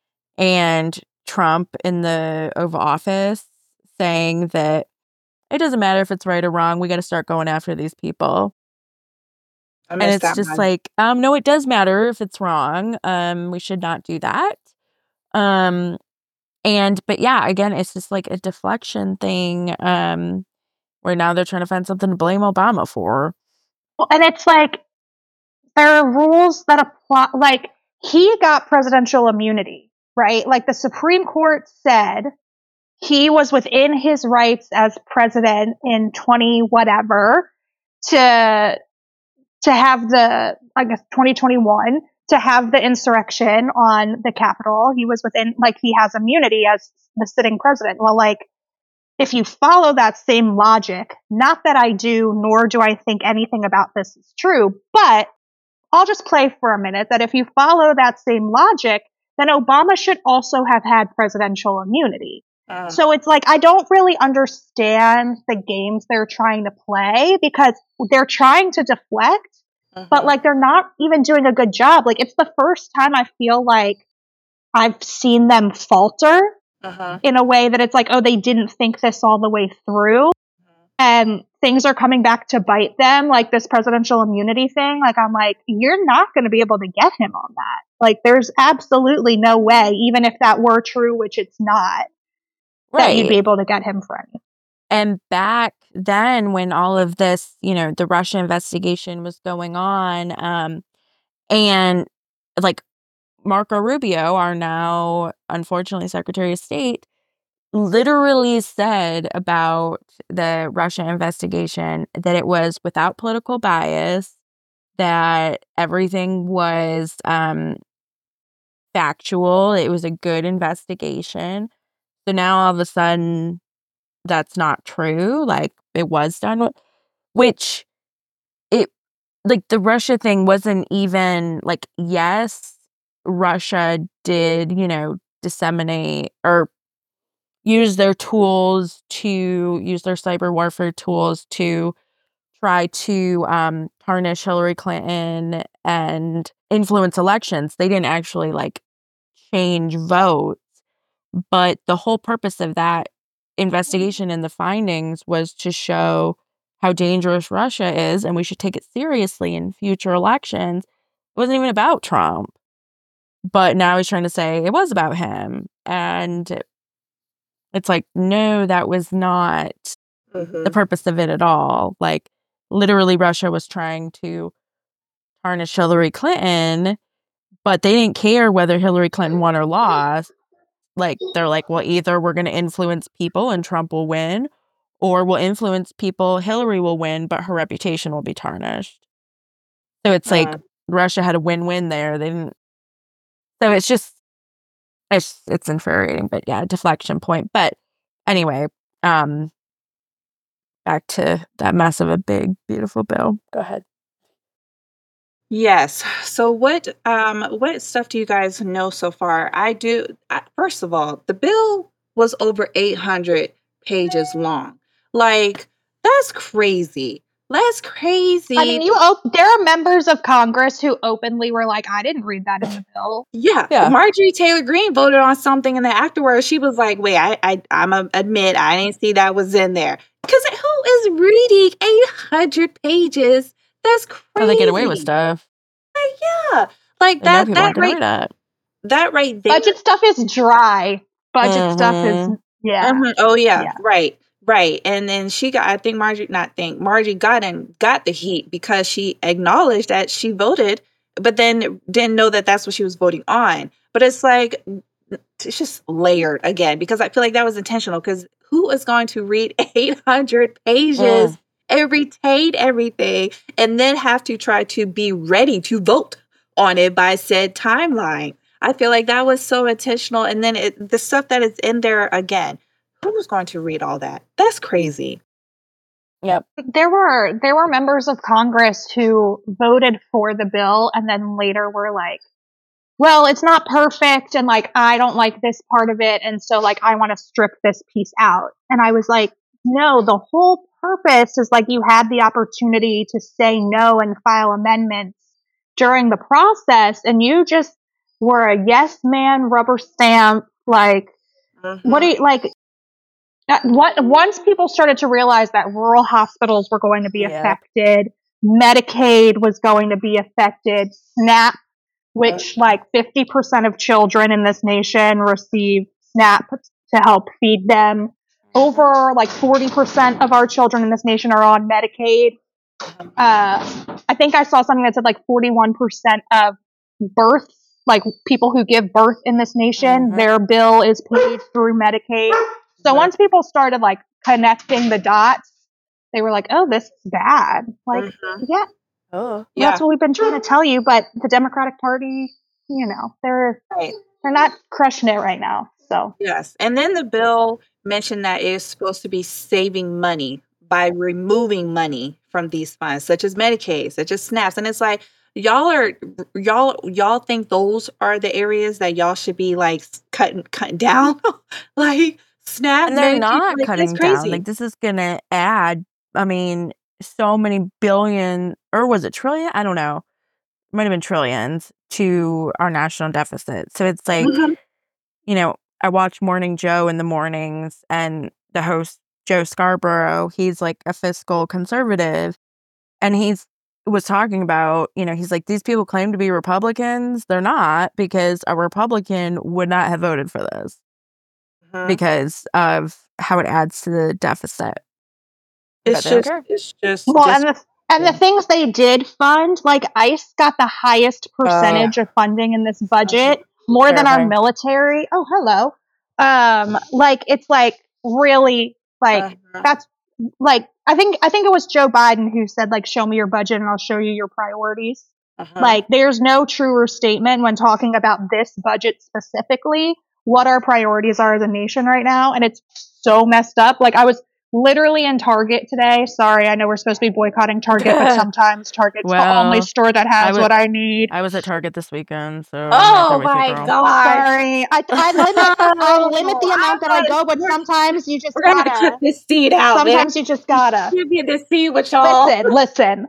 and Trump in the Oval Office saying that it doesn't matter if it's right or wrong, we got to start going after these people. I And missed it's that just one. like, um, no, it does matter if it's wrong. Um, we should not do that. Um, and but yeah, again, it's just like a deflection thing. Um, where now they're trying to find something to blame Obama for. Well, and it's like there are rules that apply. Like, he got presidential immunity, right? Like, the Supreme Court said he was within his rights as president in twenty whatever to to have the, I guess, twenty twenty-one, to have the insurrection on the Capitol. He was within, like, he has immunity as the sitting president. Well, like, if you follow that same logic, not that I do, nor do I think anything about this is true, but I'll just play for a minute that if you follow that same logic, then Obama should also have had presidential immunity. Uh, So it's like, I don't really understand the games they're trying to play, because they're trying to deflect, but mhm. like they're not even doing a good job. Like, it's the first time I feel like I've seen them falter Uh-huh. in a way that it's like, oh, they didn't think this all the way through. And things are coming back to bite them, like this presidential immunity thing. Like, I'm like, you're not going to be able to get him on that. Like, there's absolutely no way, even if that were true, which it's not, that you'd Right. be able to get him for anything. And back then, when all of this, you know, the Russia investigation was going on, um, and like Marco Rubio, our now unfortunately Secretary of State, literally said about the Russia investigation that it was without political bias, that everything was um, factual, it was a good investigation. So now all of a sudden, that's not true. Like, it was done, with- which it like the Russia thing wasn't even like, yes, Russia did, you know, disseminate or use their tools to use their cyber warfare tools to try to um, tarnish Hillary Clinton and influence elections. They didn't actually like change votes, but the whole purpose of that investigation and the findings was to show how dangerous Russia is and we should take it seriously in future elections. It wasn't even about Trump. But now he's trying to say it was about him. And it's like, no, that was not Mhm. the purpose of it at all. Like, literally, Russia was trying to tarnish Hillary Clinton, but they didn't care whether Hillary Clinton won or lost. Like, they're like, well, either we're going to influence people and Trump will win, or we'll influence people, Hillary will win, but her reputation will be tarnished. So it's like Uh. Russia had a win-win there. They didn't. So it's just, it's it's infuriating. But yeah, deflection point. But anyway, um, back to that mess of a big, beautiful bill. Go ahead. Yes. So what um what stuff do you guys know so far? I do. I, first of all, the bill was over eight hundred pages long. Like, that's crazy. That's crazy. I mean, you op- there are members of Congress who openly were like, I didn't read that in the bill. Yeah. Yeah. Marjorie Taylor Greene voted on something, and then afterwards she was like, wait, I, I, I'm going to admit I didn't see that was in there. Because who is reading eight hundred pages? That's crazy. How they get away with stuff. Like, yeah. Like, They know that, people aren't that, going to right, read it. that right there. Budget stuff is dry. Budget stuff is, Mhm. yeah. Mhm. Oh, yeah. Yeah. Right. Right. And then she got, I think Marjorie, not think, Marjorie got and got the heat because she acknowledged that she voted, but then didn't know that that's what she was voting on. But it's like, it's just layered again, because I feel like that was intentional, because who is going to read eight hundred pages, Mm. and retain everything, and then have to try to be ready to vote on it by said timeline? I feel like that was so intentional. And then it, the stuff that is in there again, who's going to read all that? That's crazy. Yep. There were there were members of Congress who voted for the bill and then later were like, well, it's not perfect and like I don't like this part of it, and so like I want to strip this piece out. And I was like, no, the whole purpose is like you had the opportunity to say no and file amendments during the process, and you just were a yes man, rubber stamp. Like, what do you like? Uh, what once people started to realize that rural hospitals were going to be Yep. affected, Medicaid was going to be affected, SNAP, which like fifty percent of children in this nation receive SNAP to help feed them. Over like forty percent of our children in this nation are on Medicaid. Uh, I think I saw something that said like forty-one percent of births, like people who give birth in this nation, Mhm. their bill is paid through Medicaid. So once people started like connecting the dots, they were like, oh, this is bad. Like, Mhm. yeah, Oh. Yeah. that's what we've been trying to tell you. But the Democratic Party, you know, they're Right. they're not crushing it right now. So Yes. And then the bill mentioned that it's supposed to be saving money by removing money from these funds, such as Medicaid, such as SNAPs. And it's like, y'all are y'all y'all think those are the areas that y'all should be like cutting cutting down? Like, SNAP, And they're Medicaid, not like, cutting it's down. crazy. Like, this is going to add, I mean, so many billion, or was it trillion? I don't know. It might have been trillions to our national deficit. So it's like, Mhm. you know, I watch Morning Joe in the mornings, and the host, Joe Scarborough, he's like a fiscal conservative. And he's was talking about, you know, he's like, these people claim to be Republicans. They're not, because a Republican would not have voted for this Mhm. because of how it adds to the deficit. It's But they don't just care. it's just well, just and the and the things they did fund, like ICE got the highest percentage of funding in this budget, more than our Terrifying. military. Oh, hello. Um, like it's like really like Uh-huh. that's like I think I think it was Joe Biden who said like, show me your budget and I'll show you your priorities. Uh-huh. Like, there's no truer statement when talking about this budget specifically, what our priorities are as a nation right now. And it's so messed up. Like, I was literally in Target today. Sorry, I know we're supposed to be boycotting Target, but sometimes Target's the only Well, store that I has was- what I need. I was at Target this weekend, so I'm right there Oh with you, my girl. god. Sorry, I, I limit I limit the amount that I go, but sometimes you just We're gonna gotta. cut this seed out, man. Sometimes you just gotta. Give me the seed with y'all. Listen, listen.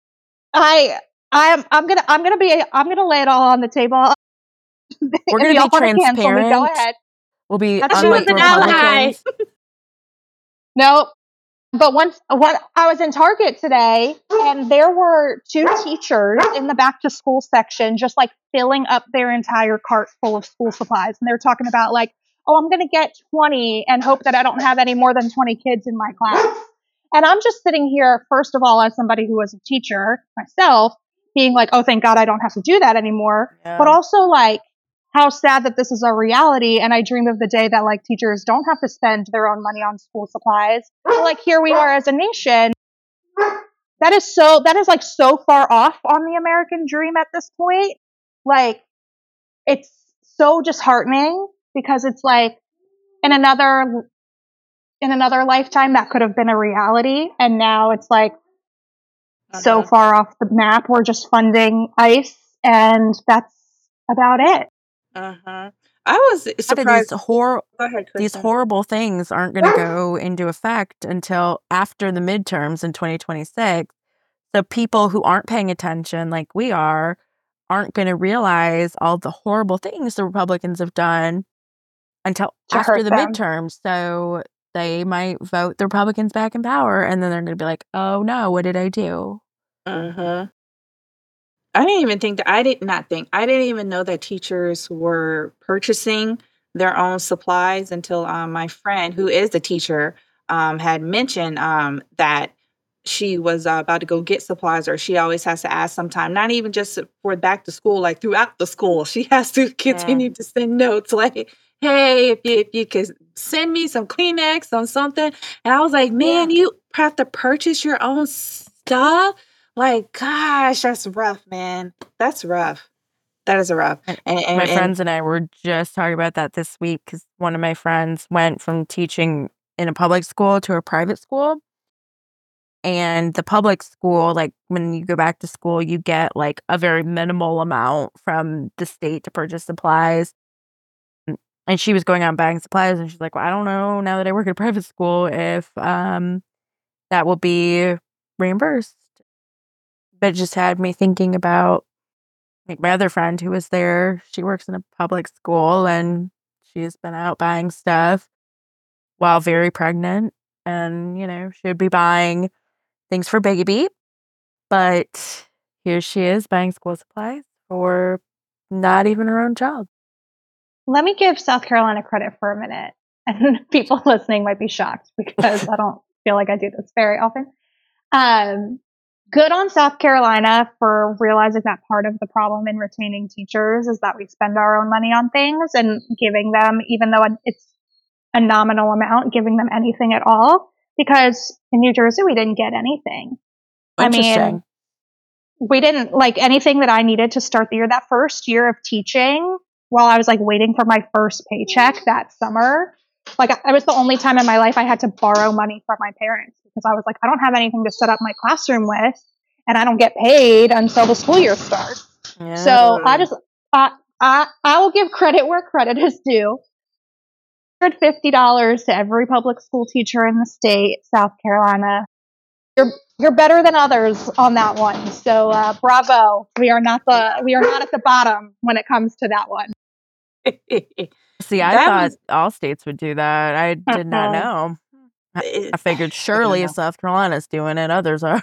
I I'm I'm gonna I'm gonna be I'm gonna lay it all on the table. We're If gonna y'all be wanna cancel me, go transparent. ahead. We'll be That's She was unlike an the ally. Republicans. Nope. But once what I was in Target today, and there were two teachers in the back to school section just like filling up their entire cart full of school supplies. And they were talking about like, oh, I'm going to get twenty and hope that I don't have any more than twenty kids in my class. And I'm just sitting here, first of all, as somebody who was a teacher myself, being like, oh, thank God I don't have to do that anymore. Yeah. But also like, how sad that this is a reality. And I dream of the day that like teachers don't have to spend their own money on school supplies. But, like here we are as a nation. That is so, that is like so far off on the American dream at this point. Like it's so disheartening because it's like in another, in another lifetime that could have been a reality. And now it's like uh-huh. so far off the map. We're just funding ICE and that's about it. Uh-huh. I was surprised. These, hor- Go ahead, these horrible things aren't going to go into effect until after the midterms in twenty twenty-six. So people who aren't paying attention like we are aren't going to realize all the horrible things the Republicans have done until To after hurt the them. midterms. So they might vote the Republicans back in power and then they're going to be like, oh no, what did I do? Uh-huh. I didn't even think that I did not think I didn't even know that teachers were purchasing their own supplies until um, my friend, who is a teacher, um, had mentioned um, that she was uh, about to go get supplies, or she always has to ask sometime, not even just for back to school, like throughout the school, she has to continue Yeah. to send notes like, hey, if you, if you could send me some Kleenex, some something. And I was like, man, you have to purchase your own stuff. Like, gosh, that's rough, man. That's rough. That is a rough. And, and, my and- friends and I were just talking about that this week because one of my friends went from teaching in a public school to a private school. And the public school, like when you go back to school, you get like a very minimal amount from the state to purchase supplies. And she was going out and buying supplies and she's like, well, I don't know now that I work at a private school if um that will be reimbursed. But it just had me thinking about like my other friend who was there. She works in a public school and she's been out buying stuff while very pregnant. And, you know, she would be buying things for baby. But here she is buying school supplies for not even her own child. Let me give South Carolina credit for a minute. And people listening might be shocked because I don't feel like I do this very often. Um, good on South Carolina for realizing that part of the problem in retaining teachers is that we spend our own money on things and giving them, even though it's a nominal amount, giving them anything at all. Because in New Jersey, we didn't get anything. I mean, we didn't like anything that I needed to start the year. That first year of teaching, while I was like waiting for my first paycheck that summer, like I was the only time in my life I had to borrow money from my parents because I was like, I don't have anything to set up my classroom with and I don't get paid until the school year starts. Yeah. So I just, uh, I, I will give credit where credit is due. one hundred fifty dollars to every public school teacher in the state, South Carolina. You're, you're better than others on that one. So, uh, bravo. We are not the, we are not at the bottom when it comes to that one. See, I That thought was- all states would do that. I did not know. I, I figured surely if South Carolina's doing it, others are.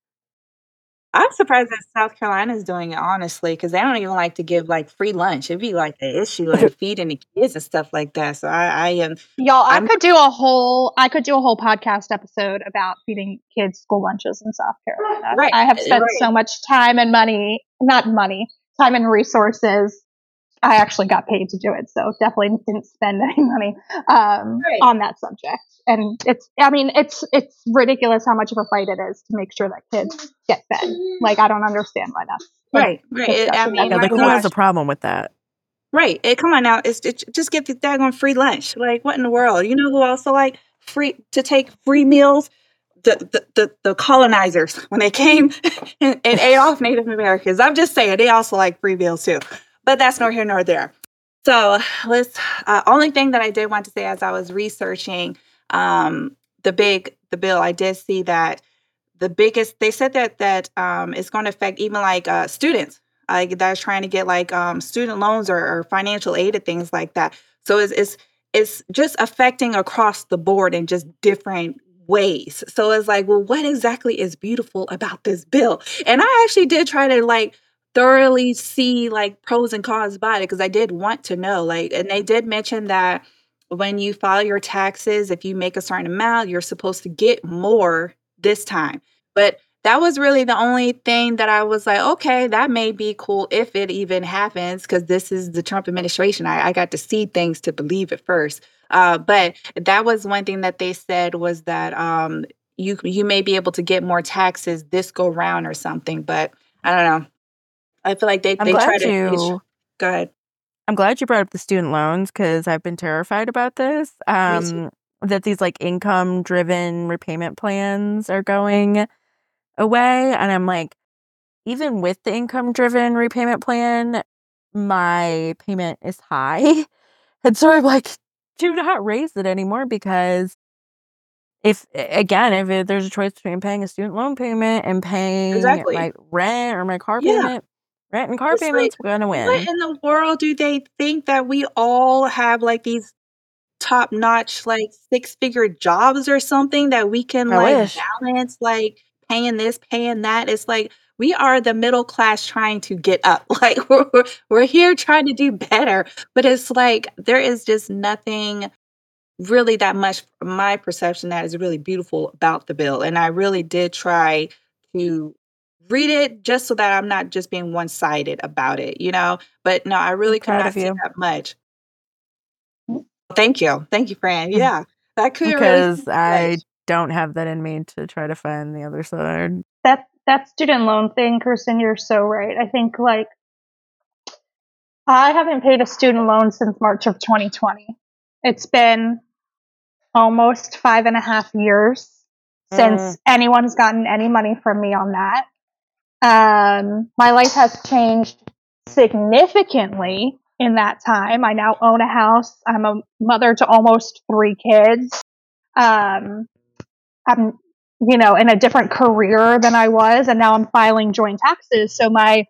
I'm surprised that South Carolina is doing it, honestly, because they don't even like to give like free lunch. It'd be like an issue, like feeding the kids and stuff like that. So I, I am, Y'all, I I'm- could do a whole, I could do a whole podcast episode about feeding kids school lunches in South Carolina. Right, I have spent right. so much time and money, not money, time and resources. I actually got paid to do it, so definitely didn't spend any money um, Right. on that subject. And it's, I mean, it's it's ridiculous how much of a fight it is to make sure that kids get fed. Like, I don't understand why that's right, right. It- I disgusting. mean, Yeah, my like who gosh. has a problem with that? Right. It, come on now. It's, it's just get the daggone free lunch. Like, what in the world? You know who also like free to take free meals? The the the, the colonizers when they came and, and ate off Native Americans. I'm just saying they also like free meals too. But that's nor here nor there. So let's. Uh, only thing that I did want to say as I was researching um, the big the bill, I did see that the biggest. They said that that um, it's going to affect even like uh, students. Like that are trying to get like um, student loans or, or financial aid and things like that. So it's, it's it's just affecting across the board in just different ways. So it's like, well, what exactly is beautiful about this bill? And I actually did try to like thoroughly see like pros and cons about it because I did want to know. Like, and they did mention that when you file your taxes, if you make a certain amount, you're supposed to get more this time. But that was really the only thing that I was like, okay, that may be cool if it even happens, because this is the Trump administration. I, I got to see things to believe it first. Uh, but that was one thing that they said was that um, you you may be able to get more taxes this go round or something. But I don't know. I feel like they I'm they try glad to. They tr- you. go ahead. I'm glad you brought up the student loans because I've been terrified about this. Me too. Um, that these like income driven repayment plans are going away, and I'm like, even with the income driven repayment plan, my payment is high, and so I'm like, do not raise it anymore because if again, if it, there's a choice between paying a student loan payment and paying Exactly. my rent or my car Yeah. payment, rent and car It's like, payments, we're gonna what win. in the world do they think that we all have like these top notch like six figure jobs or something that we can I like wish. balance like paying this, paying that? It's like we are the middle class trying to get up. Like we're we're we're here trying to do better, but it's like there is just nothing really that much from my perception that is really beautiful about the bill. And I really did try to read it just so that I'm not just being one sided about it, you know? But no, I I'm really could proud not of see you that much. Thank you. Thank you, Fran. Yeah. I couldn't really see because that I much. don't have that in me to try to find the other side. That that student loan thing, Kirsten, you're so right. I think like I haven't paid a student loan since March of twenty twenty. It's been almost five and a half years since Mm. anyone has gotten any money from me on that. Um, my life has changed significantly in that time. I now own a house. I'm a mother to almost three kids. Um, I'm, you know, in a different career than I was, and now I'm filing joint taxes. So my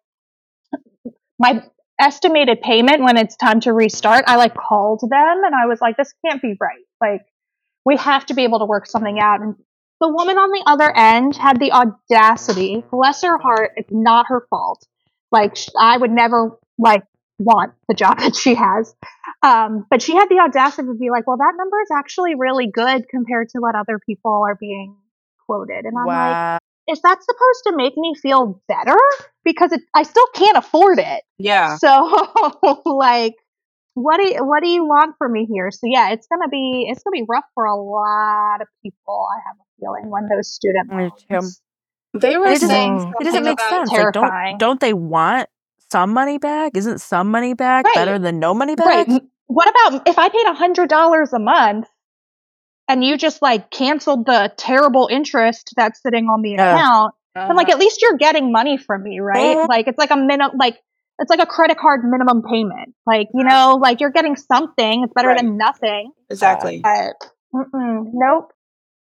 my estimated payment when it's time to restart, I like called them and I was like, this can't be right. Like, we have to be able to work something out. And the woman on the other end had the audacity, bless her heart, it's not her fault. Like, I would never like want the job that she has. Um, but she had the audacity to be like, well, that number is actually really good compared to what other people are being quoted. And I'm like, Wow. is that supposed to make me feel better? Because it, I still can't afford it. Yeah. So like, what do you, what do you want from me here? So yeah, it's gonna be it's gonna be rough for a lot of people. I have a feeling when those student Me too. loans. They And were it doesn't saying Oh. it doesn't something make about sense. Like, don't Terrifying. don't they want some money back? Isn't some money back Right. better than no money Right. back? What about if I paid a hundred dollars a month and you just like canceled the terrible interest that's sitting on the Yeah. account? Then like uh, at least you're getting money from me, right? Mhm. Like it's like a minimum, like it's like a credit card minimum payment. Like you know, like you're getting something. It's better right. than nothing. Exactly. But mm-mm, nope.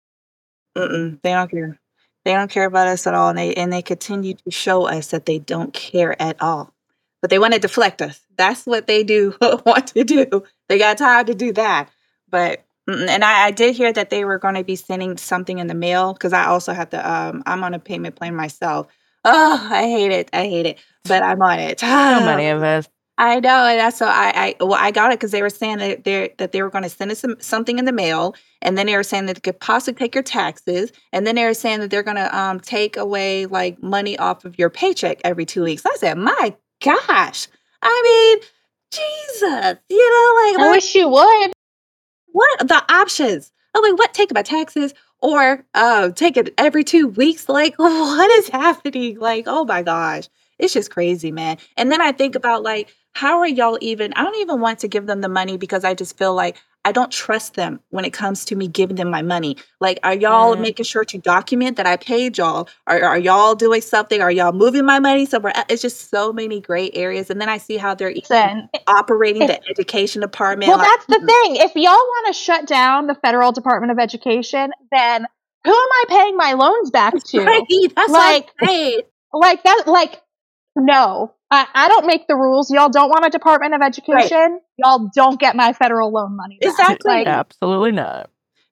Mm-mm. They don't care. They don't care about us at all, and they and they continue to show us that they don't care at all. But they want to deflect us. That's what they do want to do. They got time to do that. But mm-mm. and I, I did hear that they were going to be sending something in the mail because I also have to. Um, I'm on a payment plan myself. Oh, I hate it. I hate it. But I'm on it. So many of us. I know, and that's so I, I well I got it because they were saying that they that they were going to send us some, something in the mail, and then they were saying that they could possibly take your taxes, and then they were saying that they're going to um take away like money off of your paycheck every two weeks. I said, my gosh, I mean, Jesus, you know, like I what wish you would. what are the options? I'm like, what? Take my taxes or uh take it every two weeks? Like, what is happening? Like, oh my gosh. It's just crazy, man. And then I think about like, how are y'all even? I don't even want to give them the money because I just feel like I don't trust them when it comes to me giving them my money. Like, are y'all Mm. making sure to document that I paid y'all? Are, are y'all doing something? Are y'all moving my money somewhere else? It's just so many gray areas. And then I see how they're even Listen, operating if, the education department. well, Like, that's the thing. If y'all want to shut down the federal Department of Education, then who am I paying my loans back to? right, that's Like, what I'm saying. like that. Like, no, I, I don't make the rules. Y'all don't want a Department of Right. Education. Y'all don't get my federal loan money back. Exactly. Like, Absolutely not.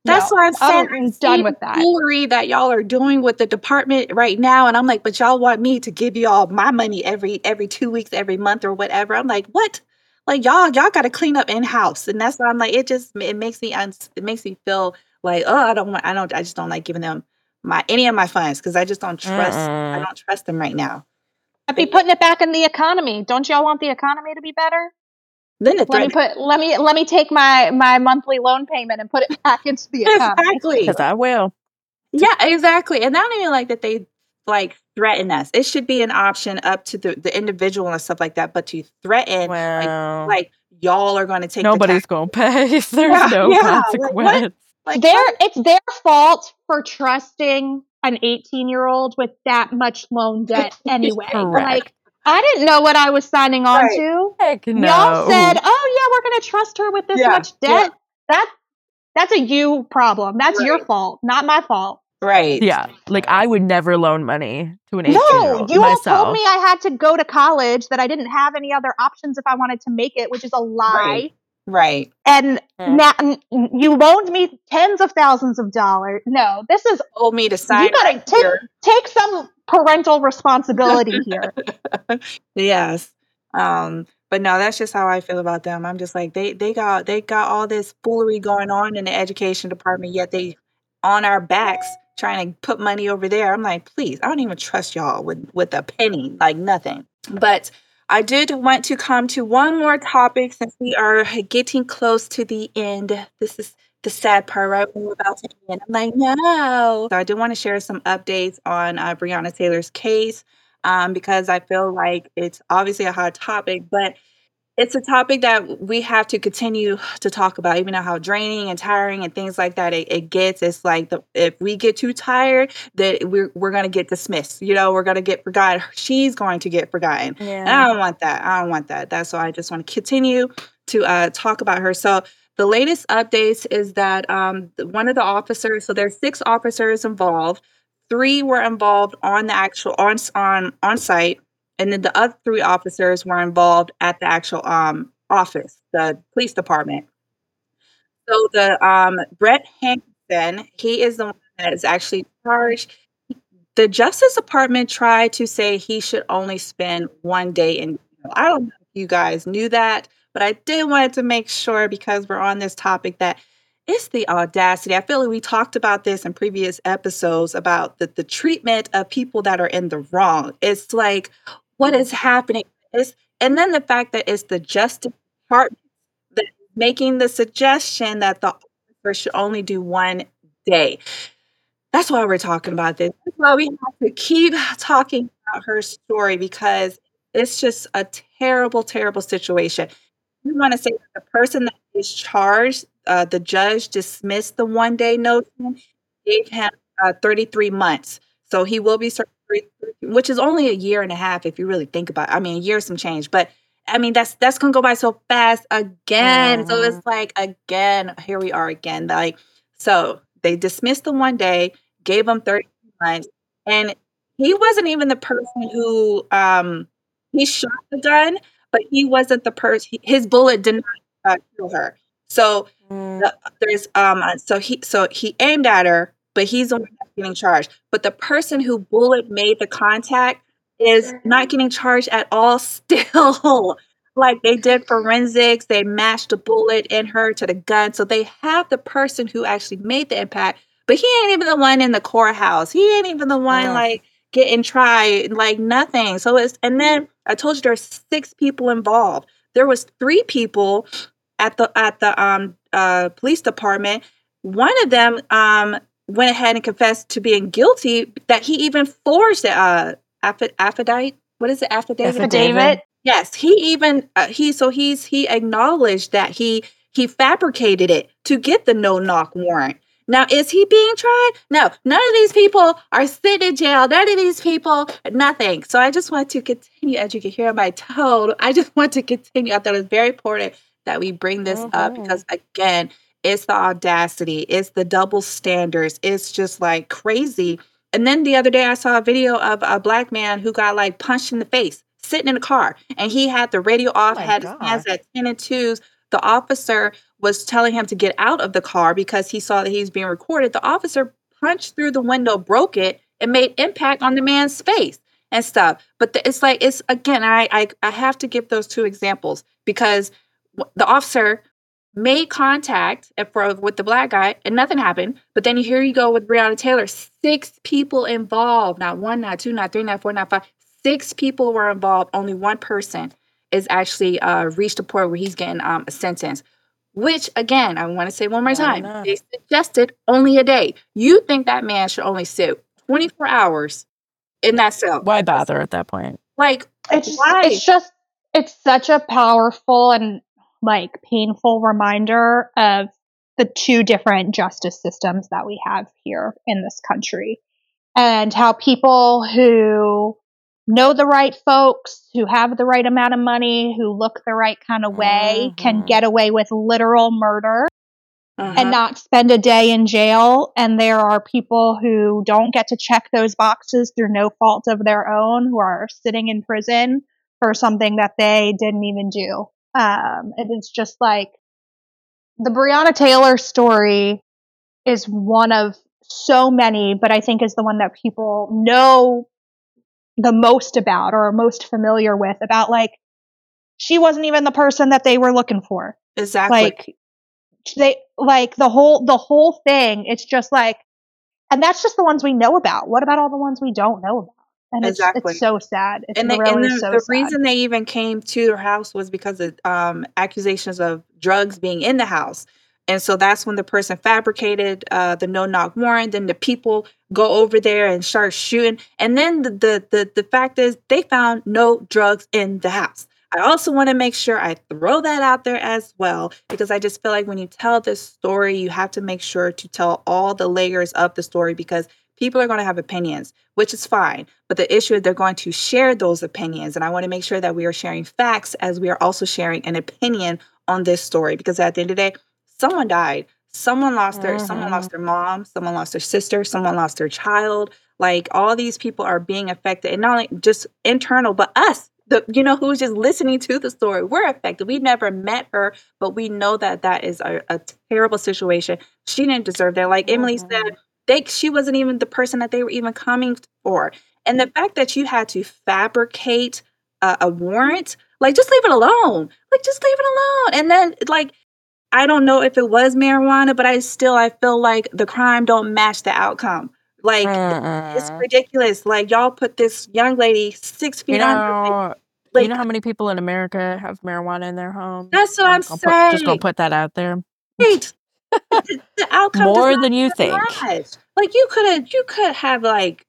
That's No, what I'm saying. I'm I done see with the that. foolery that y'all are doing with the department right now, and I'm like, but y'all want me to give y'all my money every every two weeks, every month, or whatever. I'm like, what? Like y'all y'all got to clean up in house, and that's why I'm like, it just it makes me uns- it makes me feel like, oh, I don't want I don't I just don't like giving them my any of my funds because I just don't trust I Mm-mm. don't trust them right now. I'd be putting it back in the economy. Don't y'all want the economy to be better? Then the Let me threat put let me let me take my my monthly loan payment and put it back into the economy. exactly. Because I will. Yeah, exactly. And I don't even like that they like threaten us. It should be an option up to the, the individual and stuff like that. But to threaten, like Well, like y'all are going to take the nobody's tax. going to pay if there's Yeah, no yeah. Like what? consequence. Like Their what? it's their fault for trusting an eighteen year old with that much loan debt anyway. Correct. Like I didn't know what I was signing on Right. to. Heck Y'all no. said, "Oh yeah, we're going to trust her with this Yeah, much yeah. debt." That that's a you problem. That's your Right. fault, not my fault. Right. Yeah, like I would never loan money to an No, eighteen-year-old you all told myself. me I had to go to college, that I didn't have any other options if I wanted to make it, which is a lie. Right. Right. And Mm. now n- you loaned me tens of thousands of dollars. No, this is Told me to you sign gotta right take here. take some parental responsibility here. Yes. Um, but no, that's just how I feel about them. I'm just like they they got they got all this foolery going on in the education department, yet they on our backs trying to put money over there. I'm like, please, I don't even trust y'all with with a penny, like nothing. But I did want to come to one more topic since we are getting close to the end. This is the sad part, right? When we're about to end. I'm like, no. So I do want to share some updates on uh, Breonna Taylor's case um, because I feel like it's obviously a hot topic, but it's a topic that we have to continue to talk about, even though how draining and tiring and things like that it, it gets. It's like the, if we get too tired, that we're we're gonna get dismissed. You know, we're gonna get forgotten. She's going to get forgotten, and I Yeah. don't want that. I don't want that. That's why I just want to continue to uh, talk about her. So the latest updates is that um, one of the officers. So there's six officers involved. Three were involved on the actual on on on site. And then the other three officers were involved at the actual um, office, the police department. So the um, Brett Hankison, he is the one that is actually charged. The Justice Department tried to say he should only spend one day in jail. I don't know if you guys knew that, but I did want to make sure because we're on this topic that it's the audacity. I feel like we talked about this in previous episodes about the, the treatment of people that are in the wrong. It's like, what is happening? It's, and then the fact that it's the Justice Department that is making the suggestion that the officer should only do one day. That's why we're talking about this. That's why we have to keep talking about her story because it's just a terrible, terrible situation. We want to say that the person that is charged, uh, the judge dismissed the one day notion, gave him uh, thirty-three months. So he will be serving, which is only a year and a half if you really think about it. I mean, a year some change, but I mean that's that's gonna go by so fast again. So Mhm. it's like again, here we are again. Like so, they dismissed the one day, gave him thirty months, and he wasn't even the person who um he shot the gun, but he wasn't the person. His bullet did not uh, kill her. So Mm. the, there's um uh, so he so he aimed at her, but he's the one that's getting charged. But the person who bullet made the contact is not getting charged at all. Still, like they did forensics, they matched the bullet in her to the gun, so they have the person who actually made the impact. But he ain't even the one in the courthouse. He ain't even the one Mm. like getting tried, like nothing. So it's and then I told you there's six people involved. There was three people at the at the um uh police department. One of them um went ahead and confessed to being guilty that he even forged a uh affi- affidavit. What is it? Affidavit. Affidavit. David, Yes, he even uh, he so he's he acknowledged that he he fabricated it to get the no knock warrant. Now, is he being tried? No, none of these people are sitting in jail. None of these people, nothing. So I just want to continue, as you can hear my tone, I just want to continue. I thought it was very important that we bring this up Mhm. because, again, it's the audacity, it's the double standards, it's just like crazy. And then the other day, I saw a video of a black man who got like punched in the face sitting in a car, and he had the radio off, my had his hands gosh. at ten and twos, the officer was telling him to get out of the car because he saw that he was being recorded. The officer punched through the window, broke it, and made impact on the man's face and stuff. But the, it's like, it's again, I, I I have to give those two examples because w- the officer made contact at- for, with the black guy and nothing happened. But then here you go with Breonna Taylor, six people involved, not one, not two, not three, not four, not five. Six people were involved. Only one person is actually uh, reached a point where he's getting um, a sentence. Which, again, I want to say one more Not time, enough. they suggested only a day. You think that man should only sit twenty-four hours in that cell? Why bother at that point? Like, It's why? it's just it's such a powerful and like painful reminder of the two different justice systems that we have here in this country and how people who know the right folks, who have the right amount of money, who look the right kind of way can Mhm. get away with literal murder Uh-huh. and not spend a day in jail. And there are people who don't get to check those boxes through no fault of their own who are sitting in prison for something that they didn't even do. Um, and it's just like the Breonna Taylor story is one of so many, but I think is the one that people know the most about or are most familiar with about like she wasn't even the person that they were looking for. Exactly. Like they like the whole the whole thing, it's just like and that's just the ones we know about. What about all the ones we don't know about? And it's Exactly. it's so sad. It's And they, and really the, so the sad. reason they even came to her house was because of um, accusations of drugs being in the house. And so that's when the person fabricated uh, the no knock warrant. Then the people go over there and start shooting. And then the, the the the fact is they found no drugs in the house. I also want to make sure I throw that out there as well, because I just feel like when you tell this story, you have to make sure to tell all the layers of the story because people are going to have opinions, which is fine. But the issue is they're going to share those opinions. And I want to make sure that we are sharing facts as we are also sharing an opinion on this story. Because at the end of the day, someone died. Someone lost their someone lost their mom, someone lost their sister, someone lost their child. Like all these people are being affected. And not only just internal, but us. The, you know, who's just listening to the story. We're affected. We never met her, but we know that that is a, a terrible situation. She didn't deserve that. Like Emily Mhm. said, they she wasn't even the person that they were even coming for. And the fact that you had to fabricate a, a warrant, like just leave it alone. Like just leave it alone. And then like I don't know if it was marijuana, but I still I feel like the crime don't match the outcome. Like it's Mm-mm. ridiculous. Like y'all put this young lady six You feet under. Like, know, you like know how many people in America have marijuana in their homes? that's what I'm gonna put, just gonna saying. put that out there. Right. The, the outcome does More not than you even think. match. Like you could have you could have like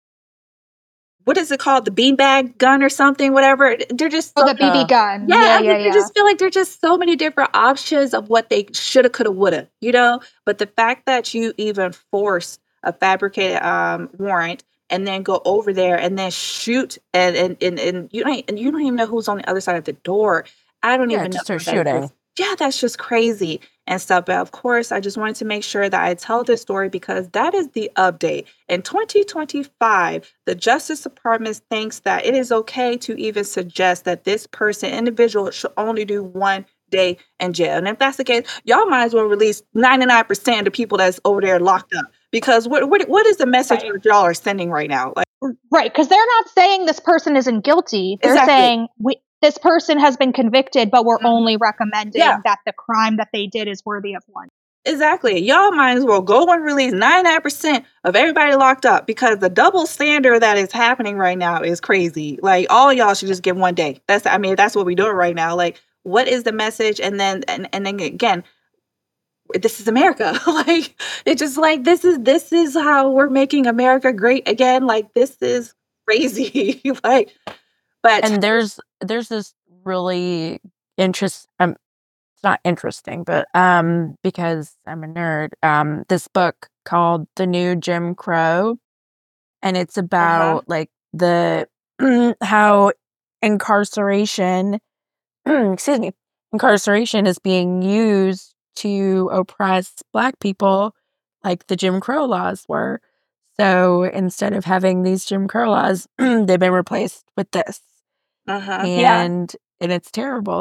what is it called? The beanbag gun or something, whatever. They're just Oh, so the B B Uh, gun. yeah, Yeah, I yeah, just, I yeah. just feel like there's just so many different options of what they shoulda, coulda, woulda, you know? But the fact that you even force a fabricated um, warrant and then go over there and then shoot and and, and, and you don't and you don't even know who's on the other side of the door. I don't yeah, even know just how start that shooting. is. Yeah, that's just crazy and stuff. But of course, I just wanted to make sure that I tell this story because that is the update. In twenty twenty-five, the Justice Department thinks that it is okay to even suggest that this person, individual, should only do one day in jail. And if that's the case, y'all might as well release ninety-nine percent of the people that's over there locked up. Because what what, what is the message Right. that y'all are sending right now? Like Right, because they're not saying this person isn't guilty. They're exactly. saying we, this person has been convicted, but we're Mhm. only recommending Yeah. that the crime that they did is worthy of one. Exactly. Y'all might as well go and release ninety-nine percent of everybody locked up because the double standard that is happening right now is crazy. Like all y'all should just get one day. That's I mean, that's what we're doing right now. Like, what is the message? And then and, and then again, this is America. Like it's just like this is this is how we're making America great again. Like this is crazy. Like but And there's there's this really interest. Um, it's not interesting, but um, because I'm a nerd. Um, this book called The New Jim Crow, and it's uh-huh. about like the how incarceration, excuse me, incarceration is being used to oppress Black people, like the Jim Crow laws were. So instead of having these Jim Crow laws, they've been replaced with this, Uh-huh. Yeah. and and it's terrible. It's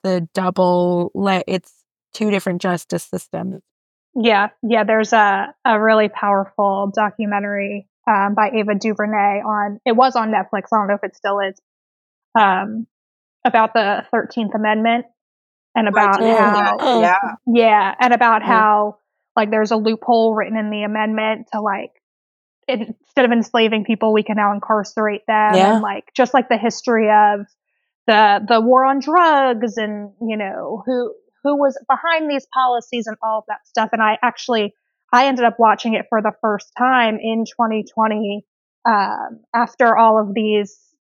the double, le- it's two different justice systems. Yeah, yeah. There's a, a really powerful documentary um, by Ava DuVernay on, it was on Netflix, I don't know if it still is, um, about the thirteenth Amendment and about Oh, how, Oh. yeah. yeah, and about Mhm. how, like, there's a loophole written in the amendment to, like, instead of enslaving people, we can now incarcerate them. Yeah. And, like, just like the history of the the war on drugs and, you know, who who was behind these policies and all of that stuff. And I actually, I ended up watching it for the first time in twenty twenty um, after all of these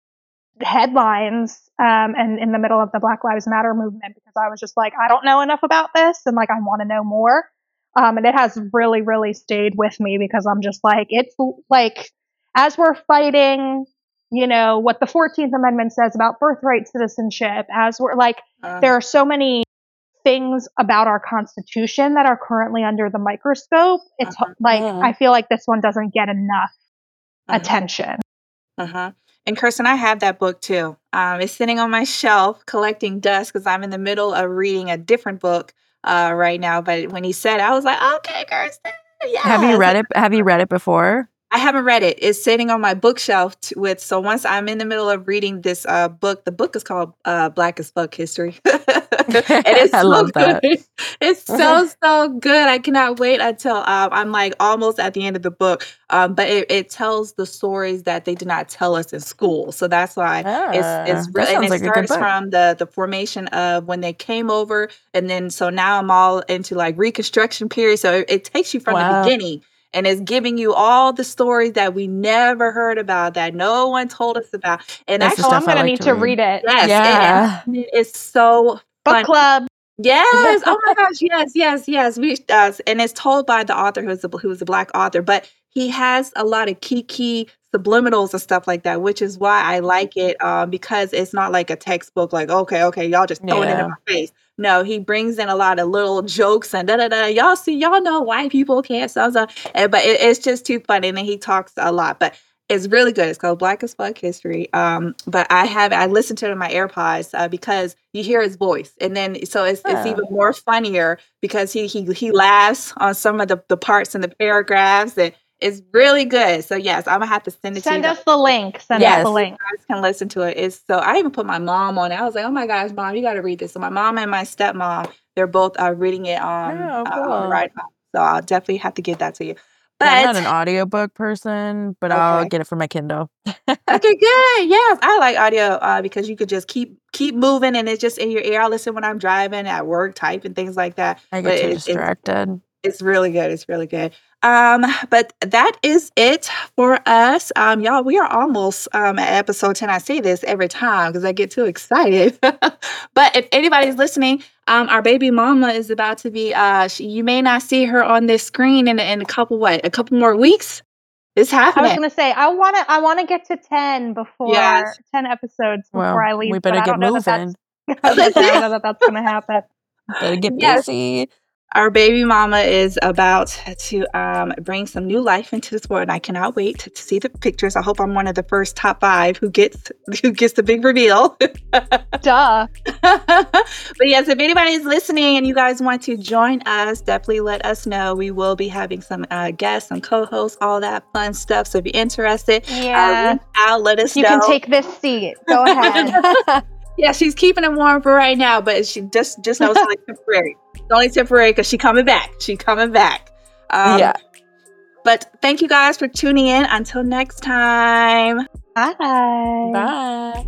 headlines um, and in the middle of the Black Lives Matter movement, because I was just like, I don't know enough about this and like I want to know more. Um, and it has really, really stayed with me because I'm just like, it's like, as we're fighting, you know, what the fourteenth Amendment says about birthright citizenship, as we're like, Uh, there are so many things about our Constitution that are currently under the microscope. It's Mhm. like, Mhm. I feel like this one doesn't get enough Mhm. attention. Uh-huh. And Kirsten, I have that book too. Um, it's sitting on my shelf collecting dust because I'm in the middle of reading a different book uh, right now. But when he said, I was like, okay, Kirsten, yes. Have you read it? Have you read it before? I haven't read it. It's sitting on my bookshelf t- with, so once I'm in the middle of reading this uh, book, the book is called uh, Black as Fuck History. And it's I so love that. good. It's so, so good. I cannot wait until um, I'm like almost at the end of the book. Um, but it, it tells the stories that they did not tell us in school. So that's why Ah, it's it's that really, and sounds it like a good starts book. from the the formation of when they came over, and then so now I'm all into like Reconstruction period. So it, it takes you from the Wow. beginning. And it's giving you all the stories that we never heard about, that no one told us about. And That's the Oh, actually, I'm stuff I going to like need to to read. read it. yes, Yeah. it, it is so Book fun. club. Yes. Oh my gosh. Yes. Yes. Yes. We uh, and it's told by the author who's a, who's a black author, but he has a lot of key key subliminals and stuff like that, which is why I like it um, because it's not like a textbook. Like, okay, okay, y'all just throwing it in Yeah. my face. No, he brings in a lot of little jokes and da da da. Y'all see, y'all know white people can't so so. And, but it, it's just too funny, and then he talks a lot, but. It's really good. It's called Black as Fuck History. Um, but I have I listen to it in my AirPods uh, because you hear his voice, and then so it's it's Oh. even more funnier because he he he laughs on some of the, the parts in the paragraphs, and it's really good. So yes, I'm gonna have to send it to you. Send guys. us the link. Send Yes, us the you link. guys can listen to it. It's so I even put my mom on it. I was like, oh my gosh, mom, you got to read this. So my mom and my stepmom, they're both uh, reading it on Oh, uh, cool. on Ride Home. So I'll definitely have to give that to you. Yeah, I'm not But an audiobook person, but I'll okay. get it for my Kindle. Okay, good. Yes, I like audio uh, because you could just keep keep moving and it's just in your ear. I listen when I'm driving, at work, typing things like that. I But get too it, it's distracted. it's really good. It's really good. Um, but that is it for us. Um, y'all, we are almost um at episode ten. I say this every time because I get too excited. But if anybody's listening, um, our baby mama is about to be uh she, you may not see her on this screen in, in a couple what, a couple more weeks. It's I was happening. going to say, I want to I want to get to ten before Yes. ten episodes before Well, I leave. we but better I get don't know that that's moving. I was gonna say, I don't know that that's going to happen. Better get Yes. busy. Our baby mama is about to um, bring some new life into this world, and I cannot wait to, to see the pictures. I hope I'm one of the first top five who gets who gets the big reveal. Duh. But yes, if anybody is listening and you guys want to join us, definitely let us know. We will be having some uh, guests, some co-hosts, all that fun stuff. So if you're interested, uh, Yeah. reach out, let us You know. can take this seat. Go ahead. Yeah, she's keeping it warm for right now, but she just just knows it's only temporary. It's only temporary because she's coming back. She's coming back. Um, Yeah. But thank you guys for tuning in. Until next time. Bye. Bye.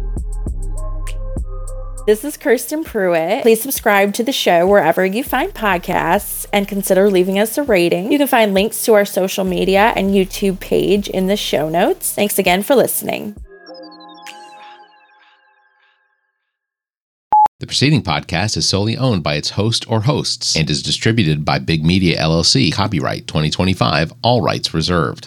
This is Kirsten Pruitt. Please subscribe to the show wherever you find podcasts and consider leaving us a rating. You can find links to our social media and YouTube page in the show notes. Thanks again for listening. The preceding podcast is solely owned by its host or hosts and is distributed by Big Media L L C. Copyright twenty twenty-five, all rights reserved.